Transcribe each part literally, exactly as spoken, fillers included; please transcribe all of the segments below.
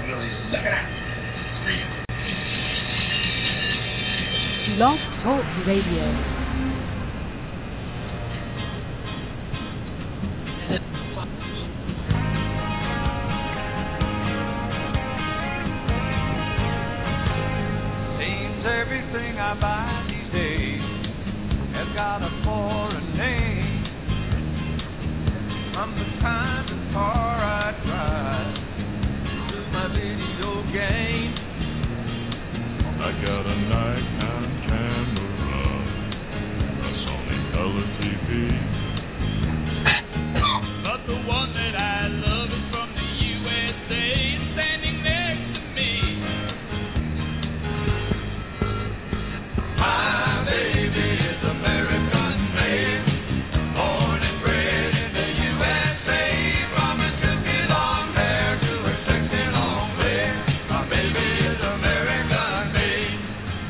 Blog Talk Radio. Everything I buy these days has got a foreign name. From the kind of car I drive to my video game. I got a Nikon camera, a Sony color T V. But the one that I love is from the U S A, standing next to me. My baby is American made, born and bred in the U S A. From her silky long hair to her sexy long legs, my baby is American made.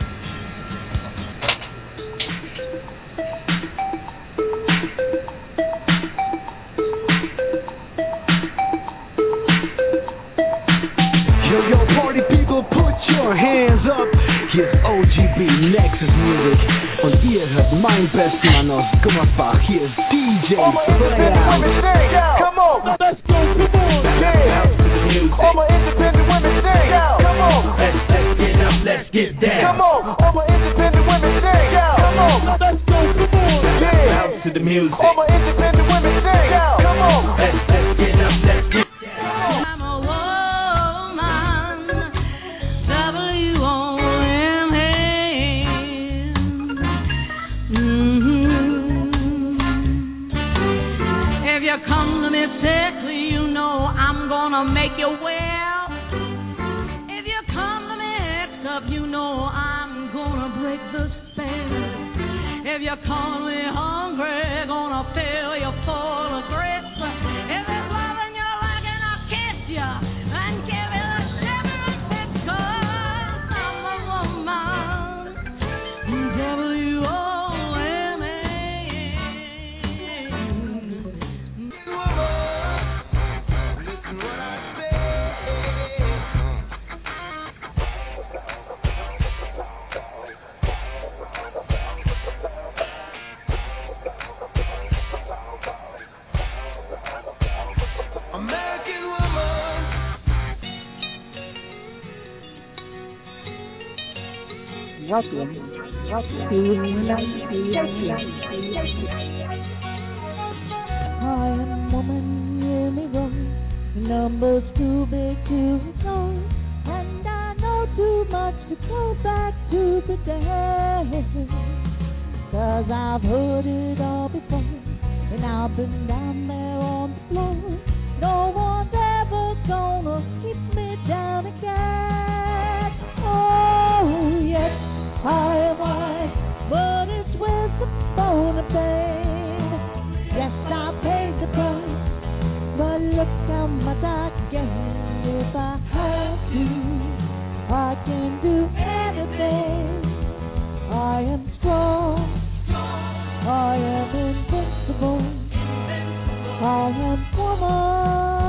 Yo, yo, party people, put your hands up. Hier ist O G B Nexus Music und ihr hört mein Bestmann aus Gummersbach. Hier ist D J Playhouse. Come on, let's go, come on, yeah. All my independent women sing, come on. Let's, let's get up, let's get down. Come on, all my independent women sing, come on. Let's go, come on, yeah. Bounce to the music. All my independent women sing, come on. Let's, let's get up, let's get down. I'm a woman, W O M A. If you come to me sick, you know I'm gonna make you well. If you come to me heads up, you know I'm gonna break the spell. If you come to me hungry, gonna fill you full of grits. If it's loving you like and I'll kiss you and give you the shivering fit, 'cause I'm a woman, W O M A. Listen what I say. American woman. Welcome, welcome to United States. I am woman, hear me roll. The number's too big to ignore, and I know too much to go back to the day. Cause I've heard it all before, and I've been down there on the floor. No one's ever gonna keep me down again. Oh yes, I am right, but it's with the bone of pain. Yes, I paid the price, but look how much I gained. If I have to, I can do anything. I am strong, I am invincible, I am woman.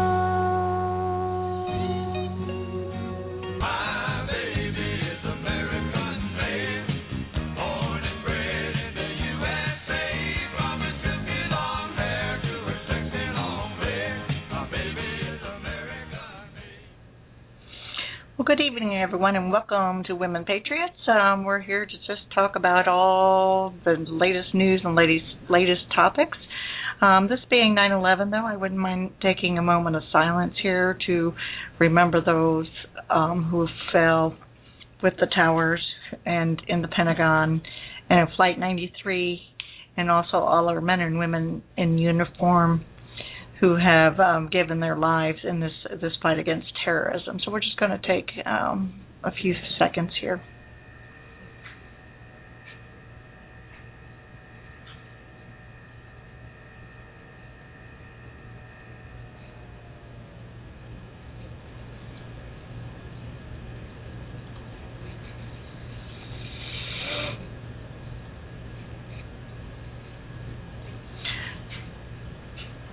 My baby is American made, born and bred in the U S A. From her silky long hair to her sexy long legs, my baby is American made. Well, good evening, everyone, and welcome to Women Patriots. Um, we're here to just talk about all the latest news and latest latest topics. Um, this being nine eleven, though, I wouldn't mind taking a moment of silence here to remember those um, who fell with the towers and in the Pentagon and in Flight ninety-three, and also all our men and women in uniform who have um, given their lives in this this fight against terrorism. So we're just going to take um, a few seconds here.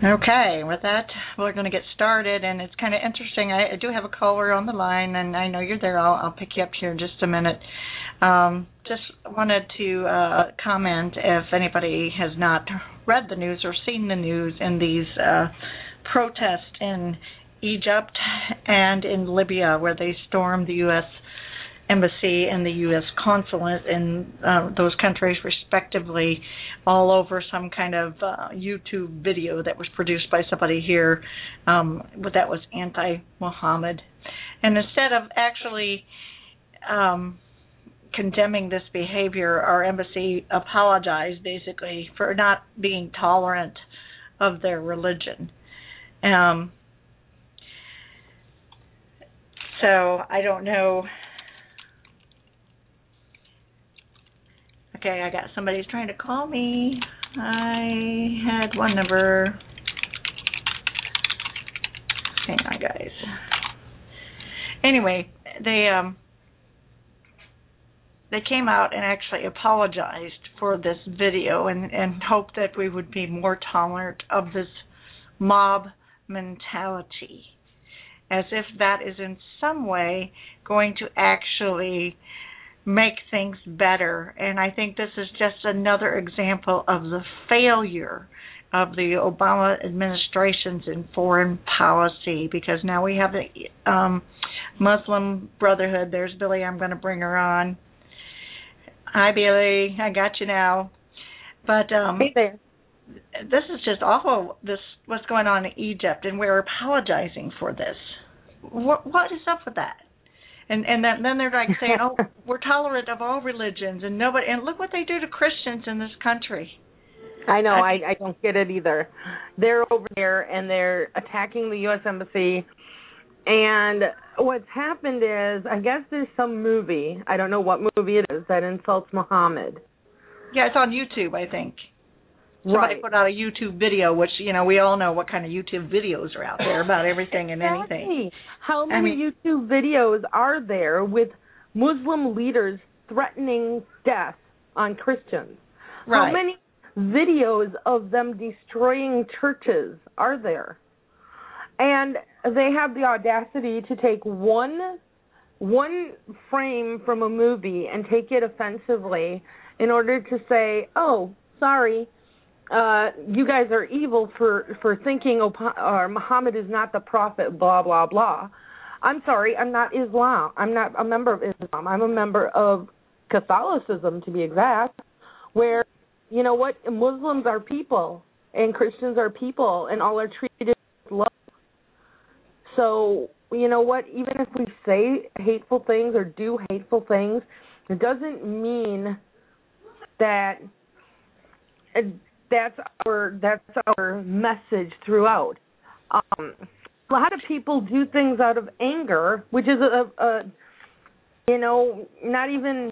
Okay, with that, we're going to get started, and it's kind of interesting. I, I do have a caller on the line, and I know you're there. I'll, I'll pick you up here in just a minute. Um, just wanted to uh, comment if anybody has not read the news or seen the news in these uh, protests in Egypt and in Libya, where they stormed the U S embassy and the U S consulate in uh, those countries respectively, all over some kind of uh, YouTube video that was produced by somebody here um, that was anti-Muhammad. And instead of actually um, condemning this behavior, our embassy apologized basically for not being tolerant of their religion. Um, so I don't know. Okay, I got somebody's trying to call me. I had one number. Hang on, guys. Anyway, they um they came out and actually apologized for this video and, and hoped that we would be more tolerant of this mob mentality, as if that is in some way going to actually make things better. And I think this is just another example of the failure of the Obama administration's in foreign policy, because now we have the um, Muslim Brotherhood. There's Billy. I'm going to bring her on. Hi, Billy. I got you now. But um, hey there. This is just awful, this what's going on in Egypt, and we're apologizing for this. What, what is up with that? And and then, then they're like saying, oh, we're tolerant of all religions, and nobody. And look what they do to Christians in this country. I know. I, I don't get it either. They're over there, and they're attacking the U S embassy. And what's happened is, I guess there's some movie, I don't know what movie it is, that insults Muhammad. Yeah, it's on YouTube, I think. Somebody right. put out a YouTube video, which, you know, we all know what kind of YouTube videos are out there about everything and exactly. anything. How many I mean, YouTube videos are there with Muslim leaders threatening death on Christians? Right. How many videos of them destroying churches are there? And they have the audacity to take one one frame from a movie and take it offensively in order to say, oh, sorry, Uh, you guys are evil for, for thinking Op- or Muhammad is not the prophet, blah, blah, blah. I'm sorry, I'm not Islam. I'm not a member of Islam. I'm a member of Catholicism, to be exact, where, you know what, Muslims are people and Christians are people and all are treated with love. So, you know what, even if we say hateful things or do hateful things, it doesn't mean that... It, That's our that's our message throughout. Um, a lot of people do things out of anger, which is a, a you know, not even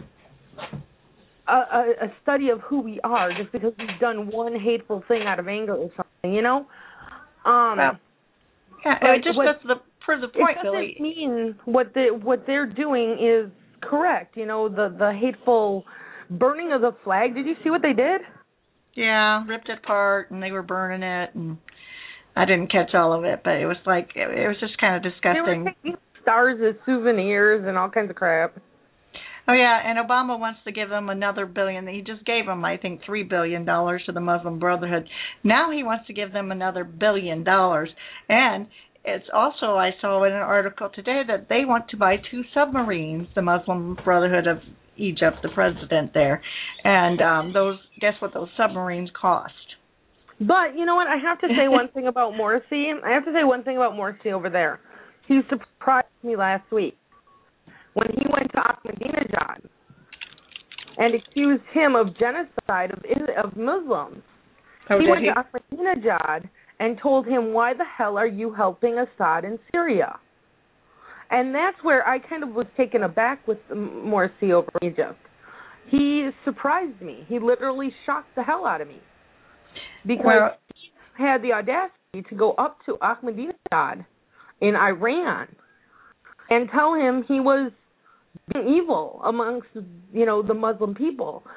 a, a study of who we are, just because we've done one hateful thing out of anger or something, you know. Um, well, yeah, it just what, that's the prove the point, it doesn't Billy. mean what the what they're doing is correct. You know, the the hateful burning of the flag. Did you see what they did? Yeah, ripped it apart, and they were burning it, and I didn't catch all of it, but it was like, it, it was just kind of disgusting. They were taking stars as souvenirs and all kinds of crap. Oh, yeah, and Obama wants to give them another billion. He just gave them, I think, three billion dollars to the Muslim Brotherhood. Now he wants to give them another billion dollars. And it's also, I saw in an article today that they want to buy two submarines, the Muslim Brotherhood of Egypt, the president there, and um, those. Guess what those submarines cost? But you know what? I have to say one thing about Morsi. I have to say one thing about Morsi over there. He surprised me last week when he went to Ahmadinejad and accused him of genocide of of Muslims. Oh, he did went he? to Ahmadinejad and told him, "Why the hell are you helping Assad in Syria?" And that's where I kind of was taken aback with Morsi over Egypt. He surprised me. He literally shocked the hell out of me. Because well, he had the audacity to go up to Ahmadinejad in Iran and tell him he was being evil amongst, you know, the Muslim people.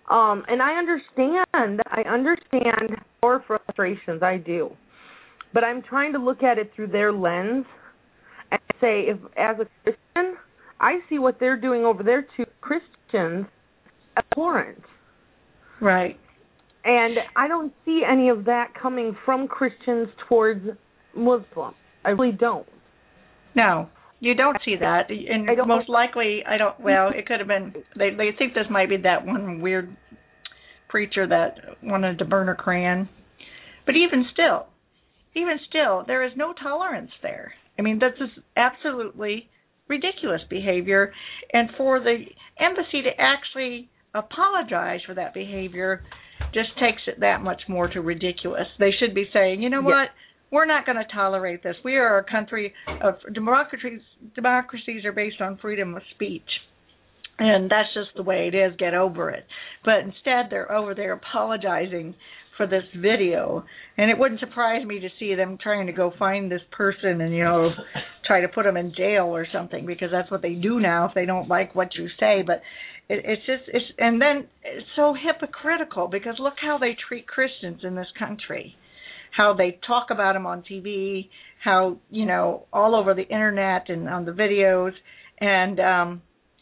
Um, and I understand, I understand our frustrations, I do. But I'm trying to look at it through their lens and say, if as a Christian, I see what they're doing over there to Christians abhorrent. Right. And I don't see any of that coming from Christians towards Muslims. I really don't. No, you don't see that. And I don't most likely, I don't, well, it could have been, they, they think this might be that one weird preacher that wanted to burn a Koran. But even still, even still, there is no tolerance there. I mean, this is absolutely ridiculous behavior. And for the embassy to actually apologize for that behavior just takes it that much more to ridiculous. They should be saying, you know yes. what, we're not going to tolerate this. We are a country of democracies. Democracies are based on freedom of speech. And that's just the way it is. Get over it. But instead, they're over there apologizing for this video. And it wouldn't surprise me to see them trying to go find this person and, you know, try to put them in jail or something, because that's what they do now if they don't like what you say. But it, it's just, it's, and then it's so hypocritical, because look how they treat Christians in this country. How they talk about them on T V, how, you know, all over the internet and on the videos. And, um,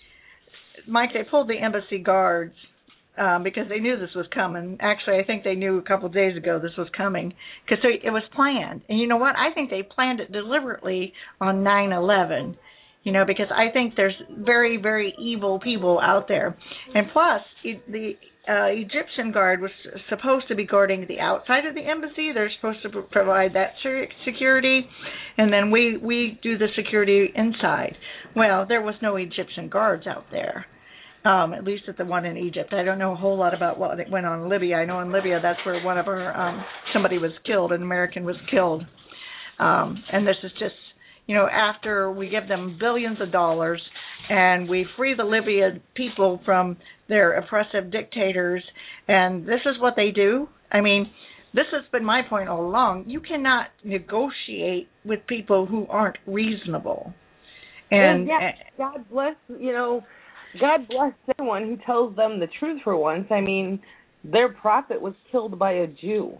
Mike, they pulled the embassy guards um, because they knew this was coming. Actually, I think they knew a couple of days ago this was coming, because it was planned. And you know what? I think they planned it deliberately on nine eleven, you know, because I think there's very, very evil people out there. And plus, the uh, Egyptian guard was supposed to be guarding the outside of the embassy. They're supposed to provide that security, and then we, we do the security inside. Well, there was no Egyptian guards out there. Um, at least at the one in Egypt. I don't know a whole lot about what went on in Libya. I know in Libya that's where one of our, um, somebody was killed, an American was killed. Um, and this is just, you know, after we give them billions of dollars and we free the Libyan people from their oppressive dictators, and this is what they do. I mean, this has been my point all along. You cannot negotiate with people who aren't reasonable. And, and yeah, God bless, you know, God bless anyone who tells them the truth for once. I mean, their prophet was killed by a Jew.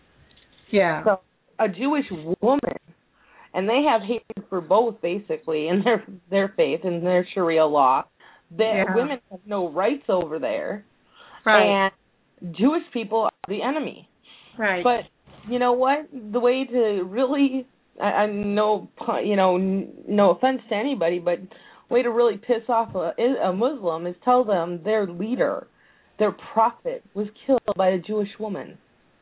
Yeah. So a Jewish woman, and they have hatred for both, basically, in their their faith and their Sharia law. That yeah. women have no rights over there. Right. And Jewish people are the enemy. Right. But you know what? The way to really, I, I know, you know, no offense to anybody, but way to really piss off a, a Muslim is tell them their leader, their prophet, was killed by a Jewish woman.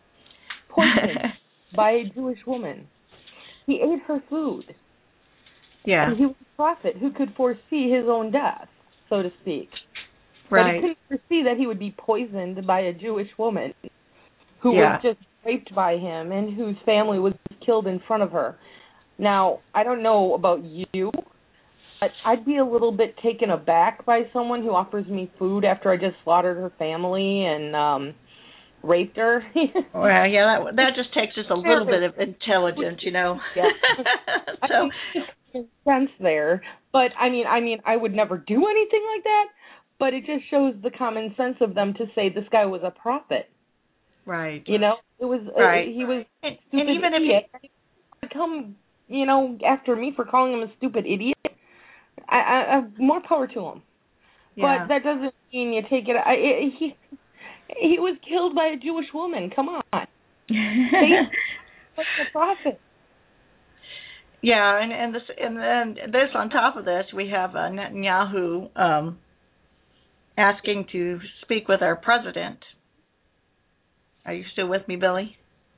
Poisoned by a Jewish woman. He ate her food. Yeah. And he was a prophet who could foresee his own death, so to speak. Right. But he couldn't foresee that he would be poisoned by a Jewish woman who yeah. was just raped by him and whose family was killed in front of her. Now, I don't know about you, but I'd be a little bit taken aback by someone who offers me food after I just slaughtered her family and um raped her. Well, yeah, that that just takes just a little bit of intelligence, you know. Yeah. So I mean, there's sense there, but I mean, I mean, I would never do anything like that. But it just shows the common sense of them to say this guy was a prophet. Right. You know, it was right. uh, he was and, stupid and even idiot. if he come, you know, after me for calling him a stupid idiot. I, I, I more power to him, yeah. but that doesn't mean you take it. I, it he he was killed by a Jewish woman. Come on, what's the prophet? Yeah, and and this and then this on top of this, we have uh, Netanyahu um, asking to speak with our president. Are you still with me, Billy?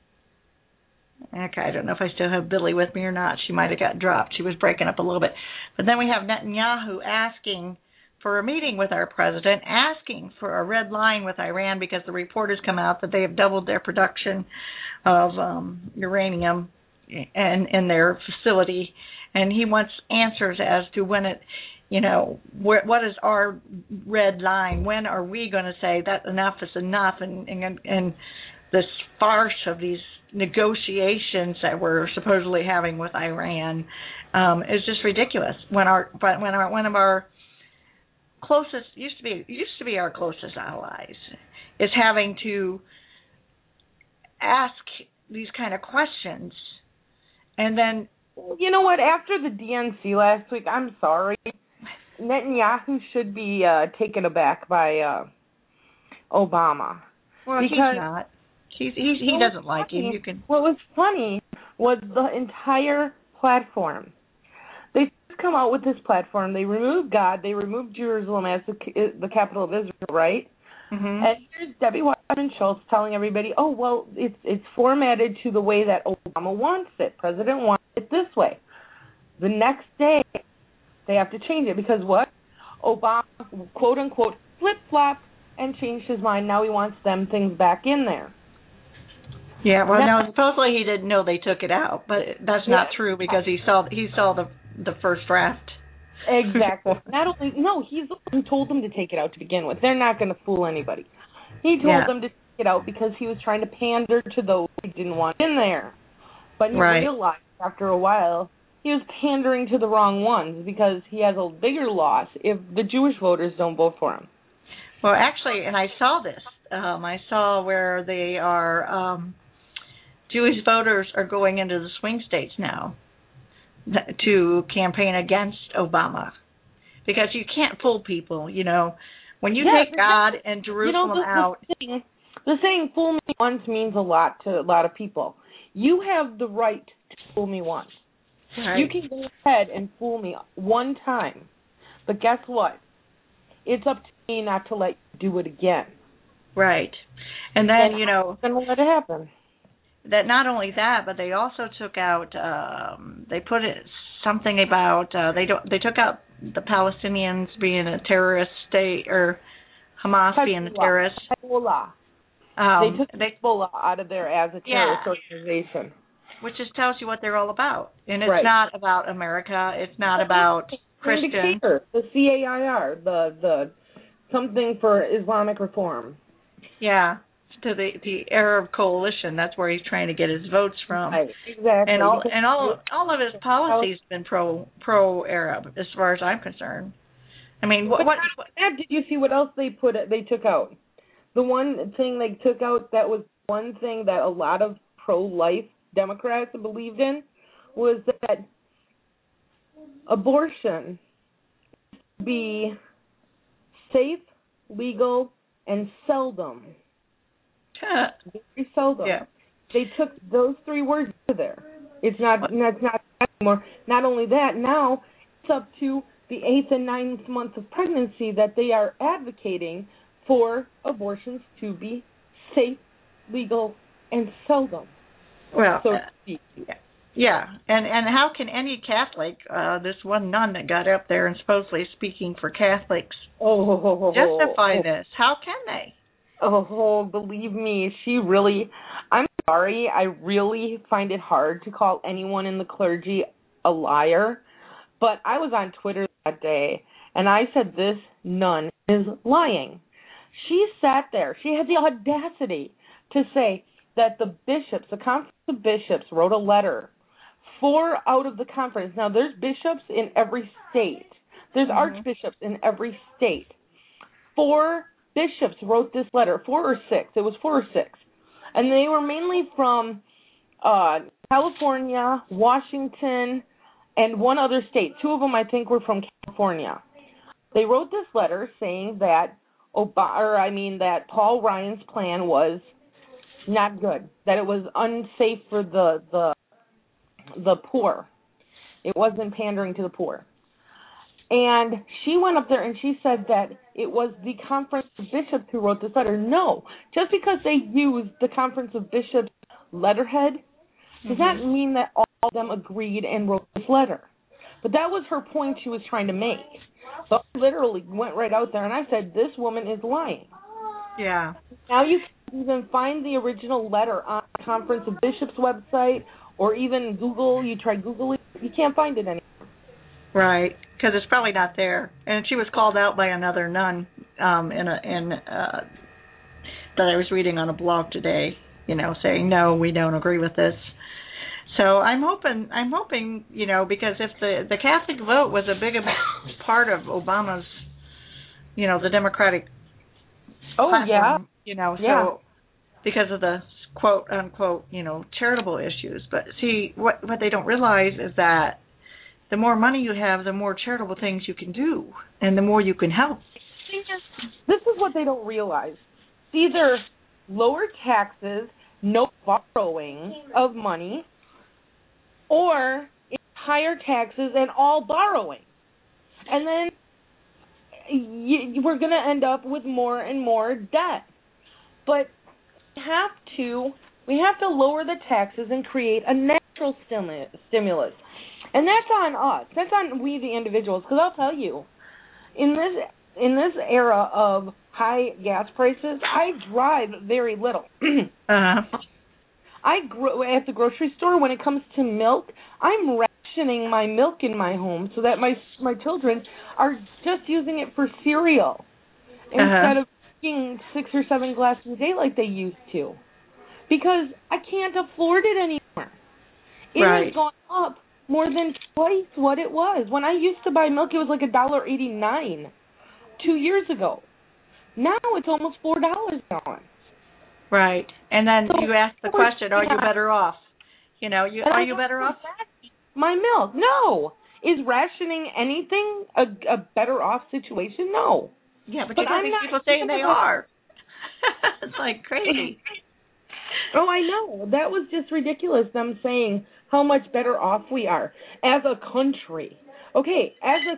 Okay, I don't know if I still have Billy with me or not. She might have got dropped. She was breaking up a little bit. But then we have Netanyahu asking for a meeting with our president, asking for a red line with Iran because the report has come out that they have doubled their production of um, uranium in, in their facility. And he wants answers as to when it, you know, wh- what is our red line? When are we going to say that enough is enough? And, and, and this farce of these negotiations that we're supposedly having with Iran um, is just ridiculous. When our but when our one of our closest used to be used to be our closest allies is having to ask these kind of questions. And then, you know what? After the D N C last week, I'm sorry, Netanyahu should be uh, taken aback by uh, Obama. Well, because he's not. He's, he's, he doesn't like funny, him. You can. What was funny was the entire platform. They come out with this platform. They removed God. They removed Jerusalem as the, the capital of Israel, right? Mm-hmm. And here's Debbie Wasserman Schultz telling everybody, oh, well, it's it's formatted to the way that Obama wants it. President wants it this way. The next day, they have to change it because what? Obama, quote, unquote, flip-flopped and changed his mind. Now he wants them things back in there. Yeah, well, That's, no, supposedly he didn't know they took it out, but that's yeah. not true because he saw he saw the the first draft. Exactly. Not only no, he's the one who told them to take it out to begin with. They're not going to fool anybody. He told Yeah. them to take it out because he was trying to pander to those who didn't want in there. But he Right. realized after a while he was pandering to the wrong ones because he has a bigger loss if the Jewish voters don't vote for him. Well, actually, and I saw this. Um, I saw where they are. Um, Jewish voters are going into the swing states now to campaign against Obama because you can't fool people. You know, when you Yeah, take God and Jerusalem you know, the, out. The saying, the saying "fool me once" means a lot to a lot of people. You have the right to fool me once. Right. You can go ahead and fool me one time, but guess what? It's up to me not to let you do it again. Right, and then and you know. Then we'll let it happen. That not only that, but they also took out. Um, they put it something about uh, they don't. They took out the Palestinians being a terrorist state or Hamas Hezbollah. being a terrorist. Hezbollah. Um, they took they, Hezbollah out of there as a terrorist yeah. organization. Which just tells you what they're all about, and it's right. not about America. It's not about Christians. The C A I R, the the something for Islamic reform. Yeah. To the the Arab coalition, that's where he's trying to get his votes from. Right, exactly. And all and all all of his policies have been pro pro Arab, as far as I'm concerned. I mean, what, what, what did you see? What else they put? They took out. The one thing they took out that was one thing that a lot of pro-life Democrats believed in was that abortion be safe, legal, and seldom. Very seldom. Yeah. They took those three words out of there. It's not. That's not anymore. Not only that, now it's up to the eighth and ninth month of pregnancy that they are advocating for abortions to be safe, legal, and seldom. Well, so, uh, yeah, and and how can any Catholic, uh, this one nun that got up there and supposedly speaking for Catholics, oh, justify oh, this? How can they? Oh, believe me, she really, I'm sorry, I really find it hard to call anyone in the clergy a liar, but I was on Twitter that day, and I said this nun is lying. She sat there, she had the audacity to say that the bishops, the conference of bishops wrote a letter, four out of the conference, now there's bishops in every state, there's mm-hmm. archbishops in every state, four bishops wrote this letter, four or six. It was four or six. And they were mainly from uh, California, Washington, and one other state. Two of them, I think, were from California. They wrote this letter saying that Ob- or I mean that Paul Ryan's plan was not good, that it was unsafe for the the the poor. It wasn't pandering to the poor. And she went up there and she said that it was the Conference of Bishops who wrote this letter. No, just because they used the Conference of Bishops letterhead does mm-hmm. not mean that all of them agreed and wrote this letter. But that was her point she was trying to make. So I literally went right out there and I said, this woman is lying. Yeah. Now you can even find the original letter on the Conference of Bishops website or even Google. You try Googling, you can't find it anymore. Right, because it's probably not there. And she was called out by another nun um, in a in uh, that I was reading on a blog today. You know, saying no, we don't agree with this. So I'm hoping, I'm hoping, you know, because if the the Catholic vote was a big part of Obama's, you know, the Democratic oh platform, You know, so Yeah. because of the quote unquote, you know, charitable issues. But see, what what they don't realize is that the more money you have, the more charitable things you can do, and the more you can help. This is what they don't realize. It's either lower taxes, no borrowing of money, or it's higher taxes and all borrowing. And then you, we're going to end up with more and more debt. But we have to we have to lower the taxes and create a natural stimu- stimulus. And that's on us. That's on we the individuals. Because I'll tell you, in this in this era of high gas prices, I drive very little. uh-huh. I gro- at the grocery store, when it comes to milk, I'm rationing my milk in my home so that my my children are just using it for cereal uh-huh. instead of drinking six or seven glasses a day like they used to. Because I can't afford it anymore. It right. has gone up more than twice what it was. When I used to buy milk, it was like a dollar eighty-nine two years ago. Now it's almost four dollars a gallon. Right, and then so you ask the question: Are you better off? You know, you are you better off? My milk, no. Is rationing anything a, a better off situation? No. Yeah, but, but you don't I'm think not people saying they are. It's like crazy. Oh, I know. That was just ridiculous, them saying how much better off we are as a country. Okay, as a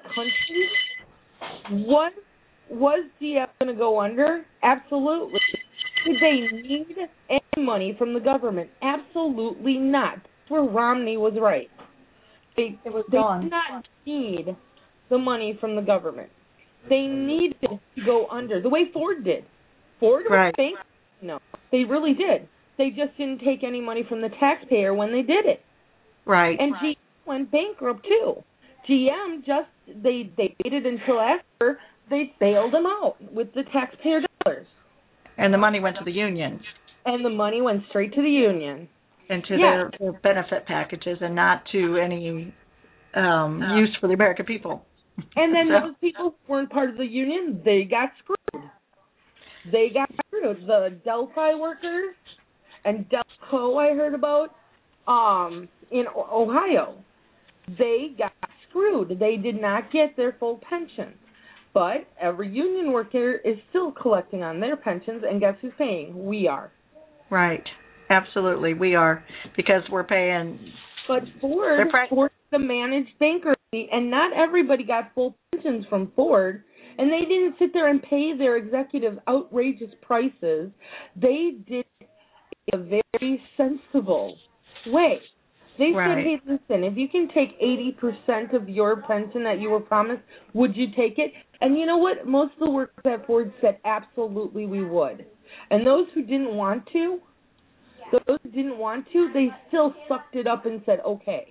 country, what was D F going to go under? Absolutely. Did they need any money from the government? Absolutely not. That's where Romney was right. They, it was they gone. did not need the money from the government. They needed to go under, the way Ford did. Ford right. was bankrupt. No, they really did. They just didn't take any money from the taxpayer when they did it. Right. And right. G M went bankrupt too. G M just, they, they waited until after they bailed them out with the taxpayer dollars. And the money went to the unions. And the money went straight to the union. And to yeah. their, their benefit packages and not to any um, um, use for the American people. And then so. those people who weren't part of the union, they got screwed. They got screwed. The Delphi workers and Delco I heard about um, in Ohio, they got screwed. They did not get their full pension. But every union worker is still collecting on their pensions, and guess who's paying? We are. Right. Absolutely, we are, because we're paying. But Ford, pri- Ford the managed bankruptcy, and not everybody got full pensions from Ford, and they didn't sit there and pay their executives outrageous prices. They did it in a very sensible way. They right. said, hey, listen, if you can take eighty percent of your pension that you were promised, would you take it? And you know what? Most of the workers at Ford said, absolutely, we would. And those who didn't want to, those who didn't want to, they still sucked it up and said, okay.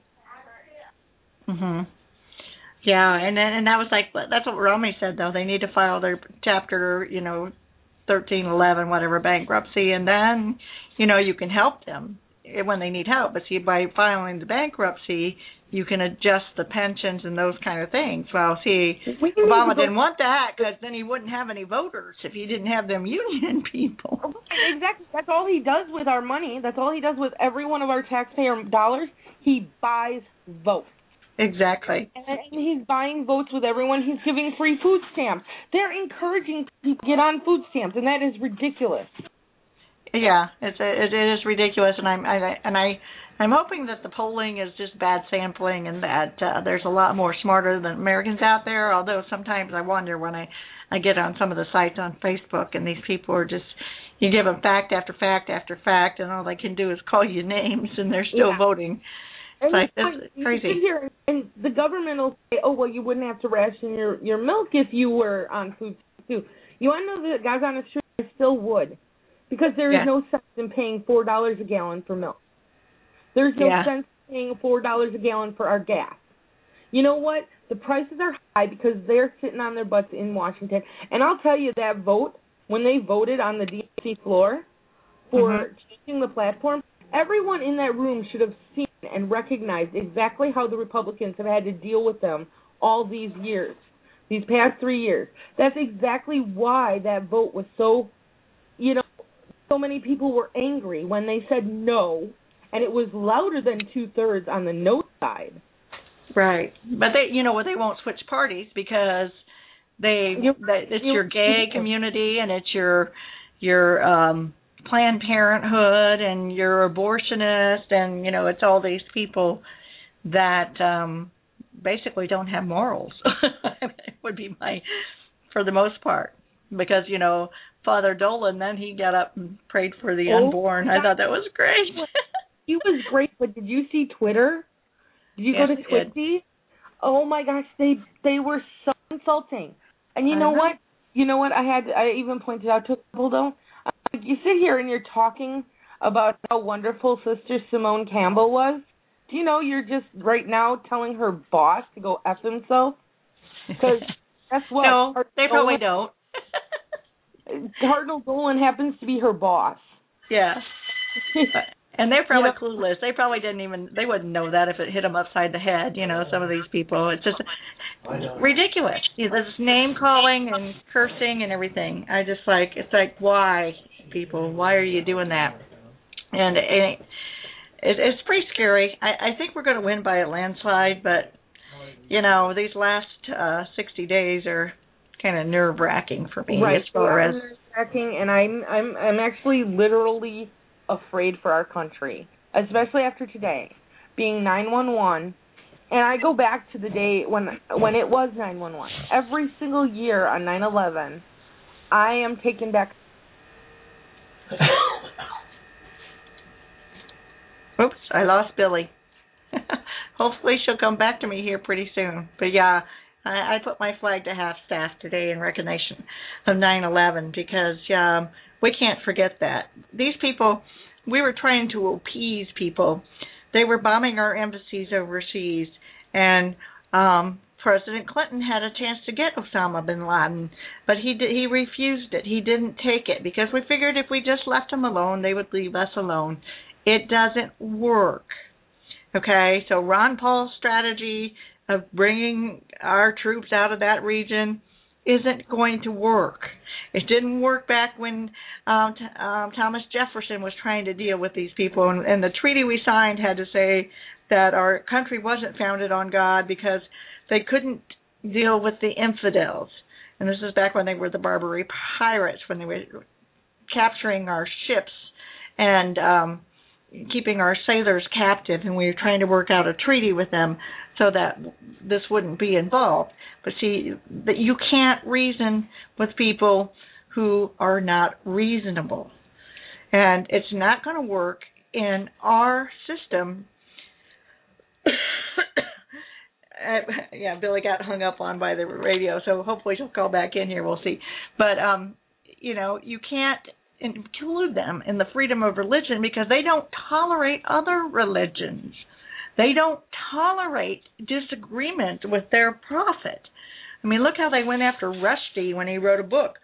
Mhm. Yeah, and then, and that was like, that's what Romney said, though. They need to file their chapter, you know, thirteen, eleven, whatever, bankruptcy, and then, you know, you can help them when they need help. But see, by filing the bankruptcy, you can adjust the pensions and those kind of things. Well, see, Obama didn't want that, because then he wouldn't have any voters if he didn't have them union people. Exactly. That's all he does with our money. That's all he does with every one of our taxpayer dollars. He buys votes. Exactly. And he's buying votes with everyone. He's giving free food stamps. They're encouraging people to get on food stamps, and that is ridiculous. Yeah, it's a, it is ridiculous, and I'm I, and I I'm hoping that the polling is just bad sampling, and that uh, there's a lot more smarter than Americans out there. Although sometimes I wonder when I I get on some of the sites on Facebook, and these people are just, you give them fact after fact after fact, and all they can do is call you names, and they're still yeah. voting. It's like, that's crazy. You sit here and the government will say, oh, well, you wouldn't have to ration your, your milk if you were on food too. You want to know the guys on the street, I still would. Because there is yeah. no sense in paying four dollars a gallon for milk. There's no yeah. sense in paying four dollars a gallon for our gas. You know what? The prices are high because they're sitting on their butts in Washington. And I'll tell you, that vote, when they voted on the D N C floor for mm-hmm. changing the platform, everyone in that room should have seen and recognized exactly how the Republicans have had to deal with them all these years, these past three years. That's exactly why that vote was so, you know, so many people were angry when they said no, and it was louder than two-thirds on the no side. Right. But they, you know what, they won't switch parties because they, they it's your gay community and it's your your um Planned Parenthood and your abortionist and, you know, it's all these people that um basically don't have morals. It would be my, for the most part. Because, you know, Father Dolan, then he got up and prayed for the oh, unborn. I thought that was great. He was great, but did you see Twitter? Did you yes, go to Twitty? Oh my gosh, they they were so insulting. And you know, know what? You know what? I had I even pointed out to people though. You sit here and you're talking about how wonderful Sister Simone Campbell was. Do you know you're just right now telling her boss to go F himself? Because that's what. No, Cardinal they probably Dolan, don't. Cardinal Dolan happens to be her boss. Yeah. And they're probably you know, clueless. They probably didn't even, they wouldn't know that if it hit them upside the head, you know, some of these people. It's just ridiculous. You know, this name calling and cursing and everything. I just like, it's like, why, people? Why are you doing that? And it, it, it's pretty scary. I, I think we're going to win by a landslide, but, you know, these last uh, sixty days are kind of nerve-wracking for me. Right. As far as nerve-wracking, and I'm, I'm, I'm actually literally afraid for our country, especially after today being nine one one. And I go back to the day when when it was nine one one. Every single year on nine eleven, I am taken back. Oops, I lost Billy. Hopefully she'll come back to me here pretty soon. But yeah, I, I put my flag to half-staff today in recognition of nine eleven because um, we can't forget that. These people, we were trying to appease people. They were bombing our embassies overseas, and um, President Clinton had a chance to get Osama bin Laden, but he did, he refused it. He didn't take it because we figured if we just left him alone, they would leave us alone. It doesn't work. Okay, so Ron Paul's strategy of bringing our troops out of that region isn't going to work. It didn't work back when um, t- um, Thomas Jefferson was trying to deal with these people, and, and the treaty we signed had to say that our country wasn't founded on God because they couldn't deal with the infidels. And this is back when they were the Barbary pirates, when they were capturing our ships and um, keeping our sailors captive, and we were trying to work out a treaty with them so that this wouldn't be involved. But see, that you can't reason with people who are not reasonable. And it's not going to work in our system. uh, yeah, Billy got hung up on by the radio, so hopefully she'll call back in here. We'll see. But, um, you know, you can't include them in the freedom of religion because they don't tolerate other religions. They don't tolerate disagreement with their prophet. I mean, look how they went after Rushdie when he wrote a book,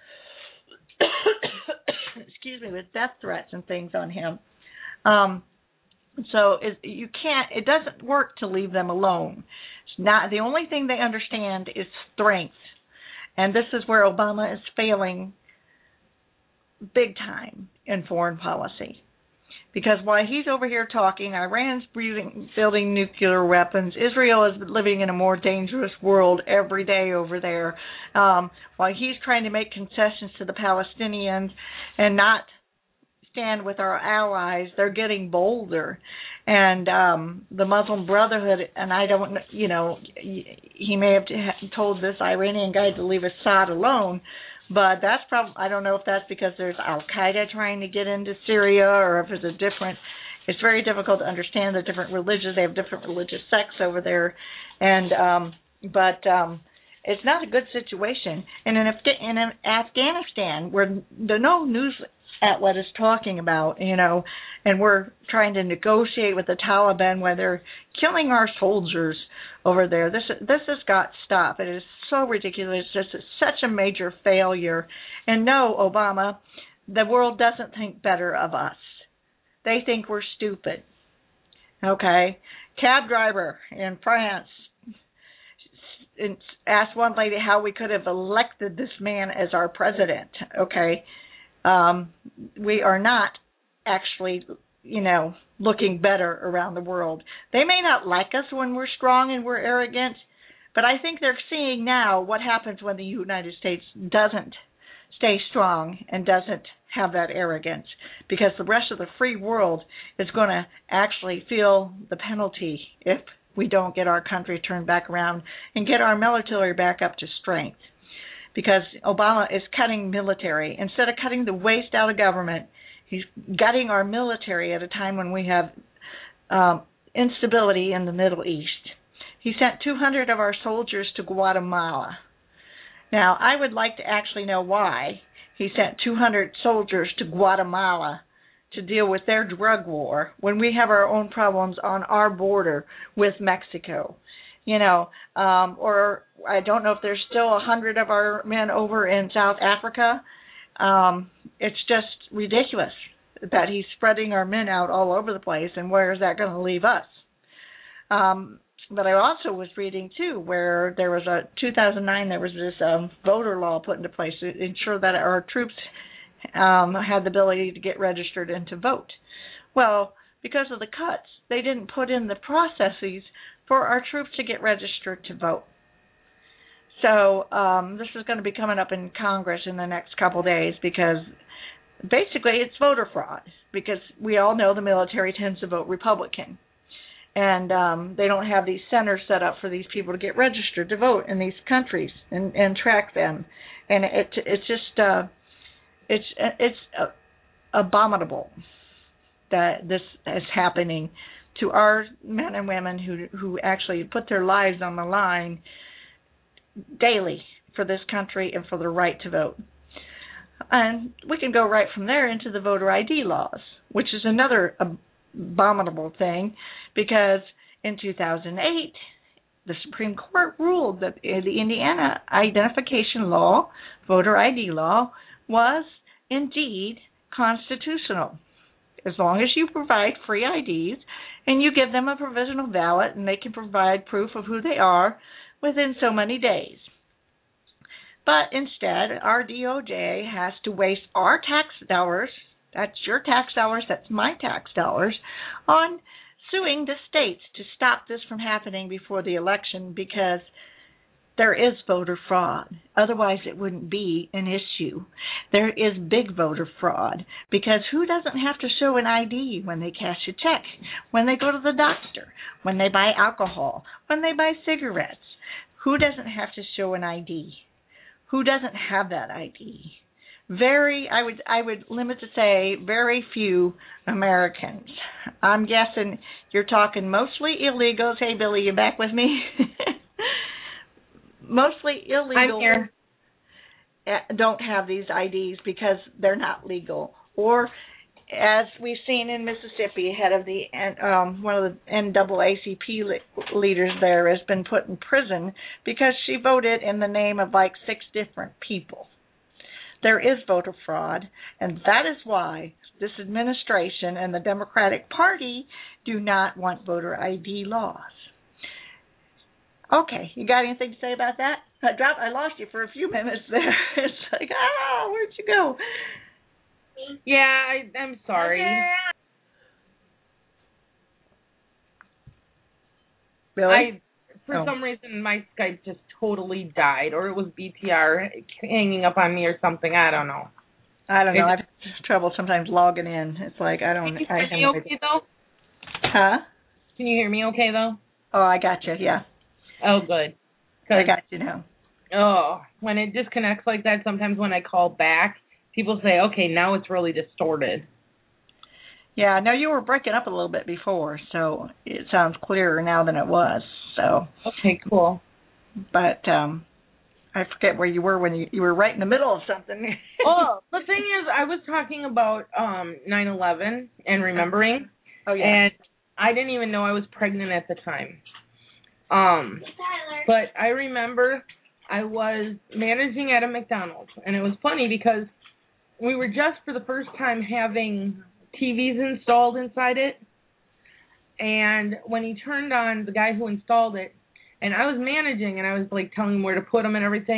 excuse me, with death threats and things on him. Um, so it, you can't, it doesn't work to leave them alone. It's not, the only thing they understand is strength. And this is where Obama is failing big time in foreign policy. Because while he's over here talking, Iran's building, building nuclear weapons, Israel is living in a more dangerous world every day over there. Um, while he's trying to make concessions to the Palestinians and not stand with our allies, they're getting bolder. And um, the Muslim Brotherhood, and I don't, you know, he may have told this Iranian guy to leave Assad alone, but that's probably, I don't know if that's because there's Al-Qaeda trying to get into Syria or if it's a different, it's very difficult to understand the different religions. They have different religious sects over there. And, um, but um, it's not a good situation. And in, Af- in Afghanistan, where the no news outlet is talking about, you know, and we're trying to negotiate with the Taliban where they're killing our soldiers over there. This this has got to stop. It is so ridiculous. It's just such a major failure. And no, Obama, the world doesn't think better of us. They think we're stupid. Okay? Cab driver in France asked one lady how we could have elected this man as our president. Okay? um, we are not actually, you know, looking better around the world. They may not like us when we're strong and we're arrogant, but I think they're seeing now what happens when the United States doesn't stay strong and doesn't have that arrogance, because the rest of the free world is going to actually feel the penalty if we don't get our country turned back around and get our military back up to strength. Because Obama is cutting military. Instead of cutting the waste out of government, he's gutting our military at a time when we have um, instability in the Middle East. He sent two hundred of our soldiers to Guatemala. Now, I would like to actually know why he sent two hundred soldiers to Guatemala to deal with their drug war when we have our own problems on our border with Mexico. You know, um, or I don't know if there's still a hundred of our men over in South Africa. Um, it's just ridiculous that he's spreading our men out all over the place, and where is that going to leave us? Um, but I also was reading, too, where there was a, two thousand nine, there was this um, voter law put into place to ensure that our troops um, had the ability to get registered and to vote. Well, because of the cuts, they didn't put in the processes for our troops to get registered to vote. So um, this is going to be coming up in Congress in the next couple days, because basically it's voter fraud, because we all know the military tends to vote Republican. And um, they don't have these centers set up for these people to get registered to vote in these countries and, and track them. And it it's just uh, it's it's uh, abominable that this is happening to our men and women who who actually put their lives on the line daily for this country and for the right to vote. And we can go right from there into the voter I D laws, which is another abominable thing, because in two thousand eight, the Supreme Court ruled that the Indiana identification law, voter I D law, was indeed constitutional. As long as you provide free I Ds and you give them a provisional ballot and they can provide proof of who they are within so many days. But instead, our D O J has to waste our tax dollars, that's your tax dollars, that's my tax dollars, on suing the states to stop this from happening before the election, because there is voter fraud. Otherwise, it wouldn't be an issue. There is big voter fraud, because who doesn't have to show an I D when they cash a check, when they go to the doctor, when they buy alcohol, when they buy cigarettes? Who doesn't have to show an I D? Who doesn't have that I D? Very, I would I would limit to say very few Americans. I'm guessing you're talking mostly illegals. Hey, Billy, you back with me? Mostly illegals. I'm here. Don't have these I Ds because they're not legal. Or, as we've seen in Mississippi, head of the um, one of the N double A C P leaders there has been put in prison because she voted in the name of like six different people. There is voter fraud, and that is why this administration and the Democratic Party do not want voter I D laws. Okay, you got anything to say about that? I dropped, I lost you for a few minutes there. It's like, ah, where'd you go? Yeah, I, I'm sorry. Really? I, for Oh. some reason, my Skype just totally died, or it was B T R hanging up on me or something. I don't know. I don't know. It- I've had trouble sometimes logging in. It's like, I don't Can you I hear have me no okay, idea. though? Huh? Can you hear me okay, though? Oh, I got you. Yeah. Oh, good. I got you now. Oh, when it disconnects like that, sometimes when I call back, people say, okay, now it's really distorted. Yeah, no, you were breaking up a little bit before, so it sounds clearer now than it was. So, Okay, cool. but um, I forget where you were when you, you were right in the middle of something. Oh, the thing is, I was talking about um nine eleven and remembering, Oh, yeah. and I didn't even know I was pregnant at the time. Um, but I remember I was managing at a McDonald's, and it was funny because we were just for the first time having T Vs installed inside it, and when he turned on, the guy who installed it, and I was managing, and I was like telling him where to put them and everything,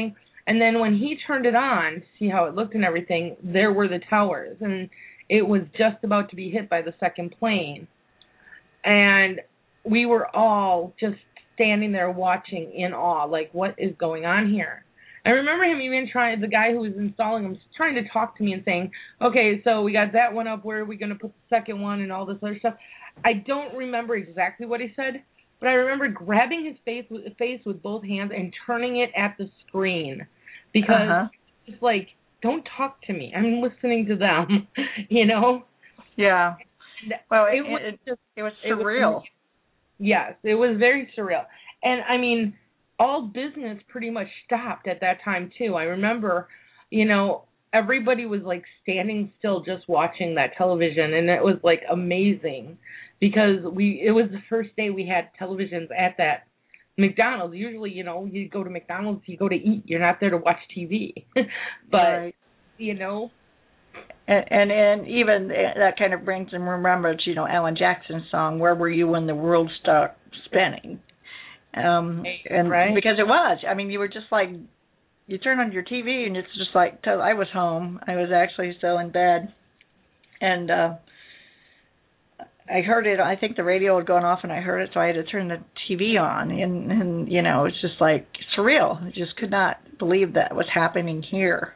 And then when he turned it on to see how it looked and everything, there were the towers. And it was just about to be hit by the second plane. And we were all just standing there watching in awe, like, what is going on here? I remember him even trying, the guy who was installing them, trying to talk to me and saying, okay, so we got that one up, where are we going to put the second one and all this other stuff. I don't remember exactly what he said, but I remember grabbing his face, face with both hands and turning it at the screen because uh-huh. it's like, don't talk to me. I'm listening to them, you know? Yeah. Well, it, it was it, just, it was surreal. It was, yes, it was very surreal. And, I mean, all business pretty much stopped at that time, too. I remember, you know, everybody was, like, standing still just watching that television, and it was, like, amazing because we it was the first day we had televisions at that McDonald's. Usually, you know, you go to McDonald's, you go to eat. You're not there to watch T V. But, right. you know. And, and and even that kind of brings in remembrance, you know, Alan Jackson's song, Where Were You When the World Stopped Spinning? Um, and right. because it was, I mean, you were just like, you turn on your T V and it's just like, I was home. I was actually still in bed. And uh, I heard it, I think the radio had gone off and I heard it, so I had to turn the T V on. And, and you know, it's just like surreal. I just could not believe that was happening here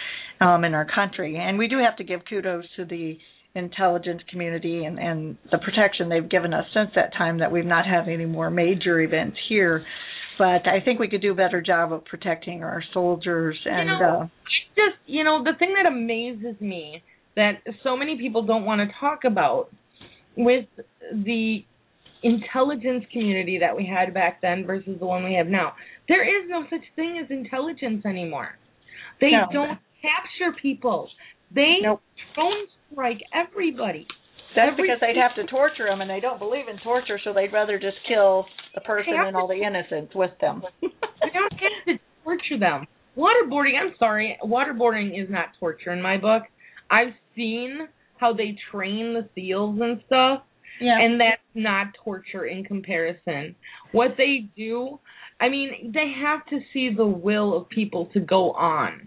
um, in our country. And we do have to give kudos to the intelligence community and, and the protection they've given us since that time, that we've not had any more major events here. But I think we could do a better job of protecting our soldiers. And you know, uh, just, you know, the thing that amazes me that so many people don't want to talk about with the intelligence community that we had back then versus the one we have now. There is no such thing as intelligence anymore. They no. don't capture people. They nope. don't strike everybody. That's Every because they'd have to torture them, and they don't believe in torture, so they'd rather just kill the person and all the innocents with them. We don't have to torture them. Waterboarding, I'm sorry, waterboarding is not torture in my book. I've seen how they train the SEALs and stuff, yeah. and that's not torture in comparison. What they do, I mean, they have to see the will of people to go on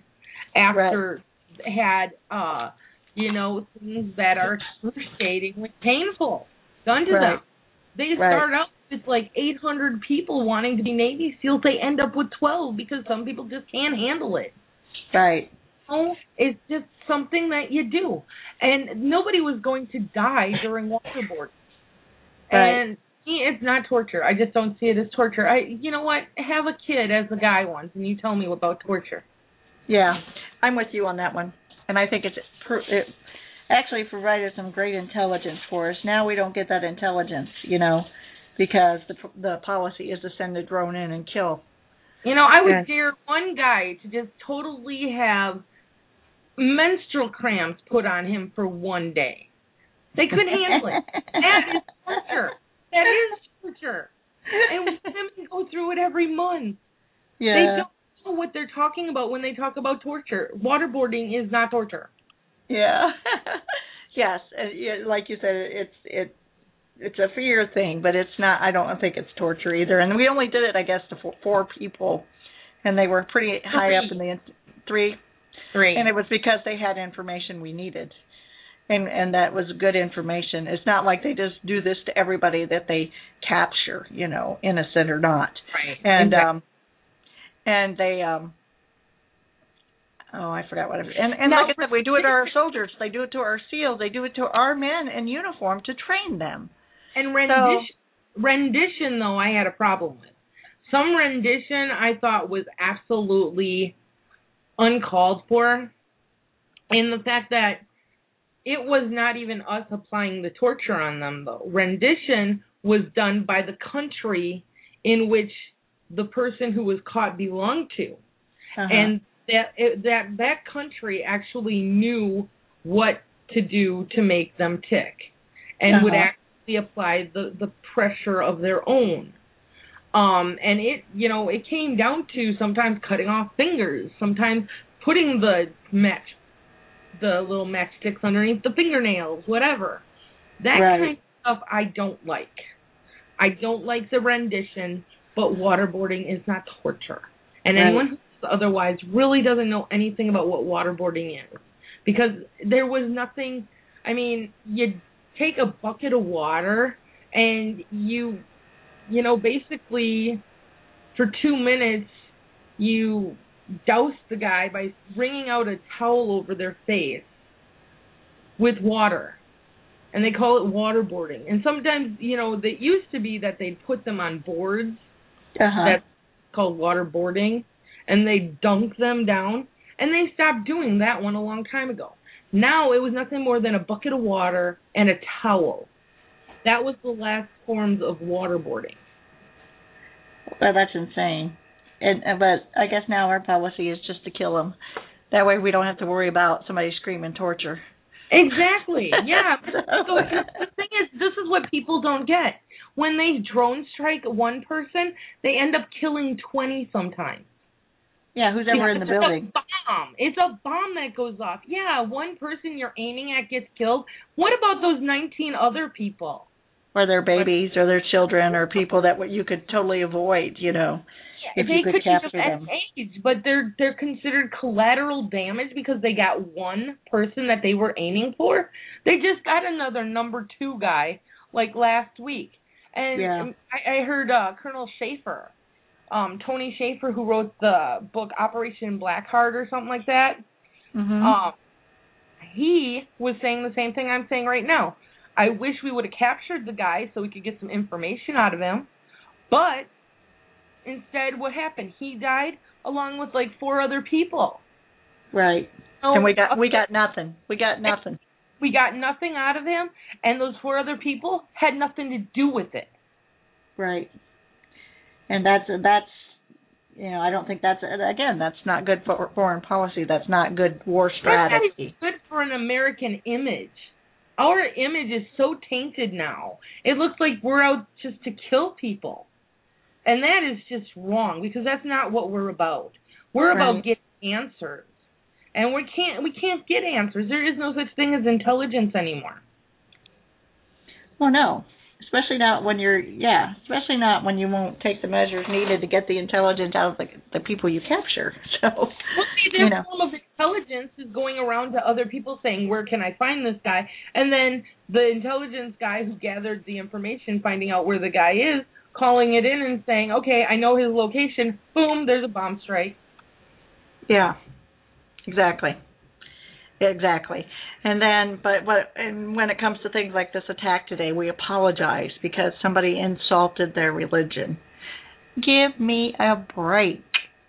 after right. had, uh, you know, things that are excruciatingly painful done to right. them. They right. start out with like eight hundred people wanting to be Navy SEALs. They end up with twelve because some people just can't handle it. Right. So it's just something that you do. And nobody was going to die during waterboarding. Right. And it's not torture. I just don't see it as torture. I, you know what? Have a kid as the guy once, and you tell me about torture. Yeah, I'm with you on that one. And I think it's it actually provided some great intelligence for us. Now we don't get that intelligence, you know, because the the policy is to send a drone in and kill. You know, I would yeah. dare one guy to just totally have menstrual cramps put on him for one day. They couldn't handle it. That is torture. That is torture. And women go through it every month. Yeah. They don't know what they're talking about when they talk about torture. Waterboarding is not torture. Yeah. Yes, like you said, it's it it's a fear thing, but it's not. I don't think it's torture either. And we only did it, I guess, to four, four people, and they were pretty high three. up in the three. Three. And it was because they had information we needed, and and that was good information. It's not like they just do this to everybody that they capture, you know, innocent or not. Right. And exactly. um, and they um. Oh, I forgot what I and and now, like I said, we do it to our soldiers. They do it to our SEALs. They do it to our men in uniform to train them. And rendition, so, rendition, though, I had a problem with. Some rendition I thought was absolutely uncalled for, in the fact that it was not even us applying the torture on them, though. Rendition was done by the country in which the person who was caught belonged to. Uh-huh. And that it, that that country actually knew what to do to make them tick, and uh-huh. would actually apply the, the pressure of their own. Um, and it, you know, it came down to sometimes cutting off fingers, sometimes putting the match, the little matchsticks underneath the fingernails, whatever. That right. kind of stuff I don't like. I don't like the rendition, but waterboarding is not torture. And right. anyone who otherwise really doesn't know anything about what waterboarding is. Because there was nothing, I mean, you take a bucket of water and you, you know, basically for two minutes you douse the guy by wringing out a towel over their face with water. And they call it waterboarding. And sometimes, you know, it used to be that they'd put them on boards. Uh-huh. That's called waterboarding. And they dunk them down. And they stopped doing that one a long time ago. Now it was nothing more than a bucket of water and a towel. That was the last forms of waterboarding. Well, that's insane. And, uh, but I guess now our policy is just to kill them. That way we don't have to worry about somebody screaming torture. Exactly. Yeah. So the thing is, this is what people don't get. When they drone strike one person, they end up killing twenty sometimes. Yeah, who's ever in the building. It's a bomb. It's a bomb that goes off. Yeah, one person you're aiming at gets killed. What about those nineteen other people? Or their babies or their children or people that you could totally avoid, you know, yeah, if they you could, could capture just them. Age, but they're they're considered collateral damage because they got one person that they were aiming for. They just got another number two guy like last week. And yeah. I, I heard uh, Colonel Schaefer, um, Tony Schaefer, who wrote the book Operation Blackheart or something like that. Mm-hmm. Um, he was saying the same thing I'm saying right now. I wish we would have captured the guy so we could get some information out of him. But instead, what happened? He died along with like four other people. Right. So, and we got we got nothing. We got nothing. We got nothing out of him, and those four other people had nothing to do with it. Right. And that's that's you know I don't think that's again that's not good for foreign policy. That's not good war strategy. That's not good for an American image. Our image is so tainted now. It looks like we're out just to kill people. And that is just wrong because that's not what we're about. We're about right. getting answers. And we can't we can't get answers. There is no such thing as intelligence anymore. Well, no. Especially not when you're, yeah, especially not when you won't take the measures needed to get the intelligence out of the, the people you capture. So, well, see, their you know. form of intelligence is going around to other people saying, where can I find this guy? And then the intelligence guy who gathered the information, finding out where the guy is, calling it in and saying, okay, I know his location. Boom, there's a bomb strike. Yeah, exactly. Exactly. And then, but what, and when it comes to things like this attack today, we apologize because somebody insulted their religion. Give me a break.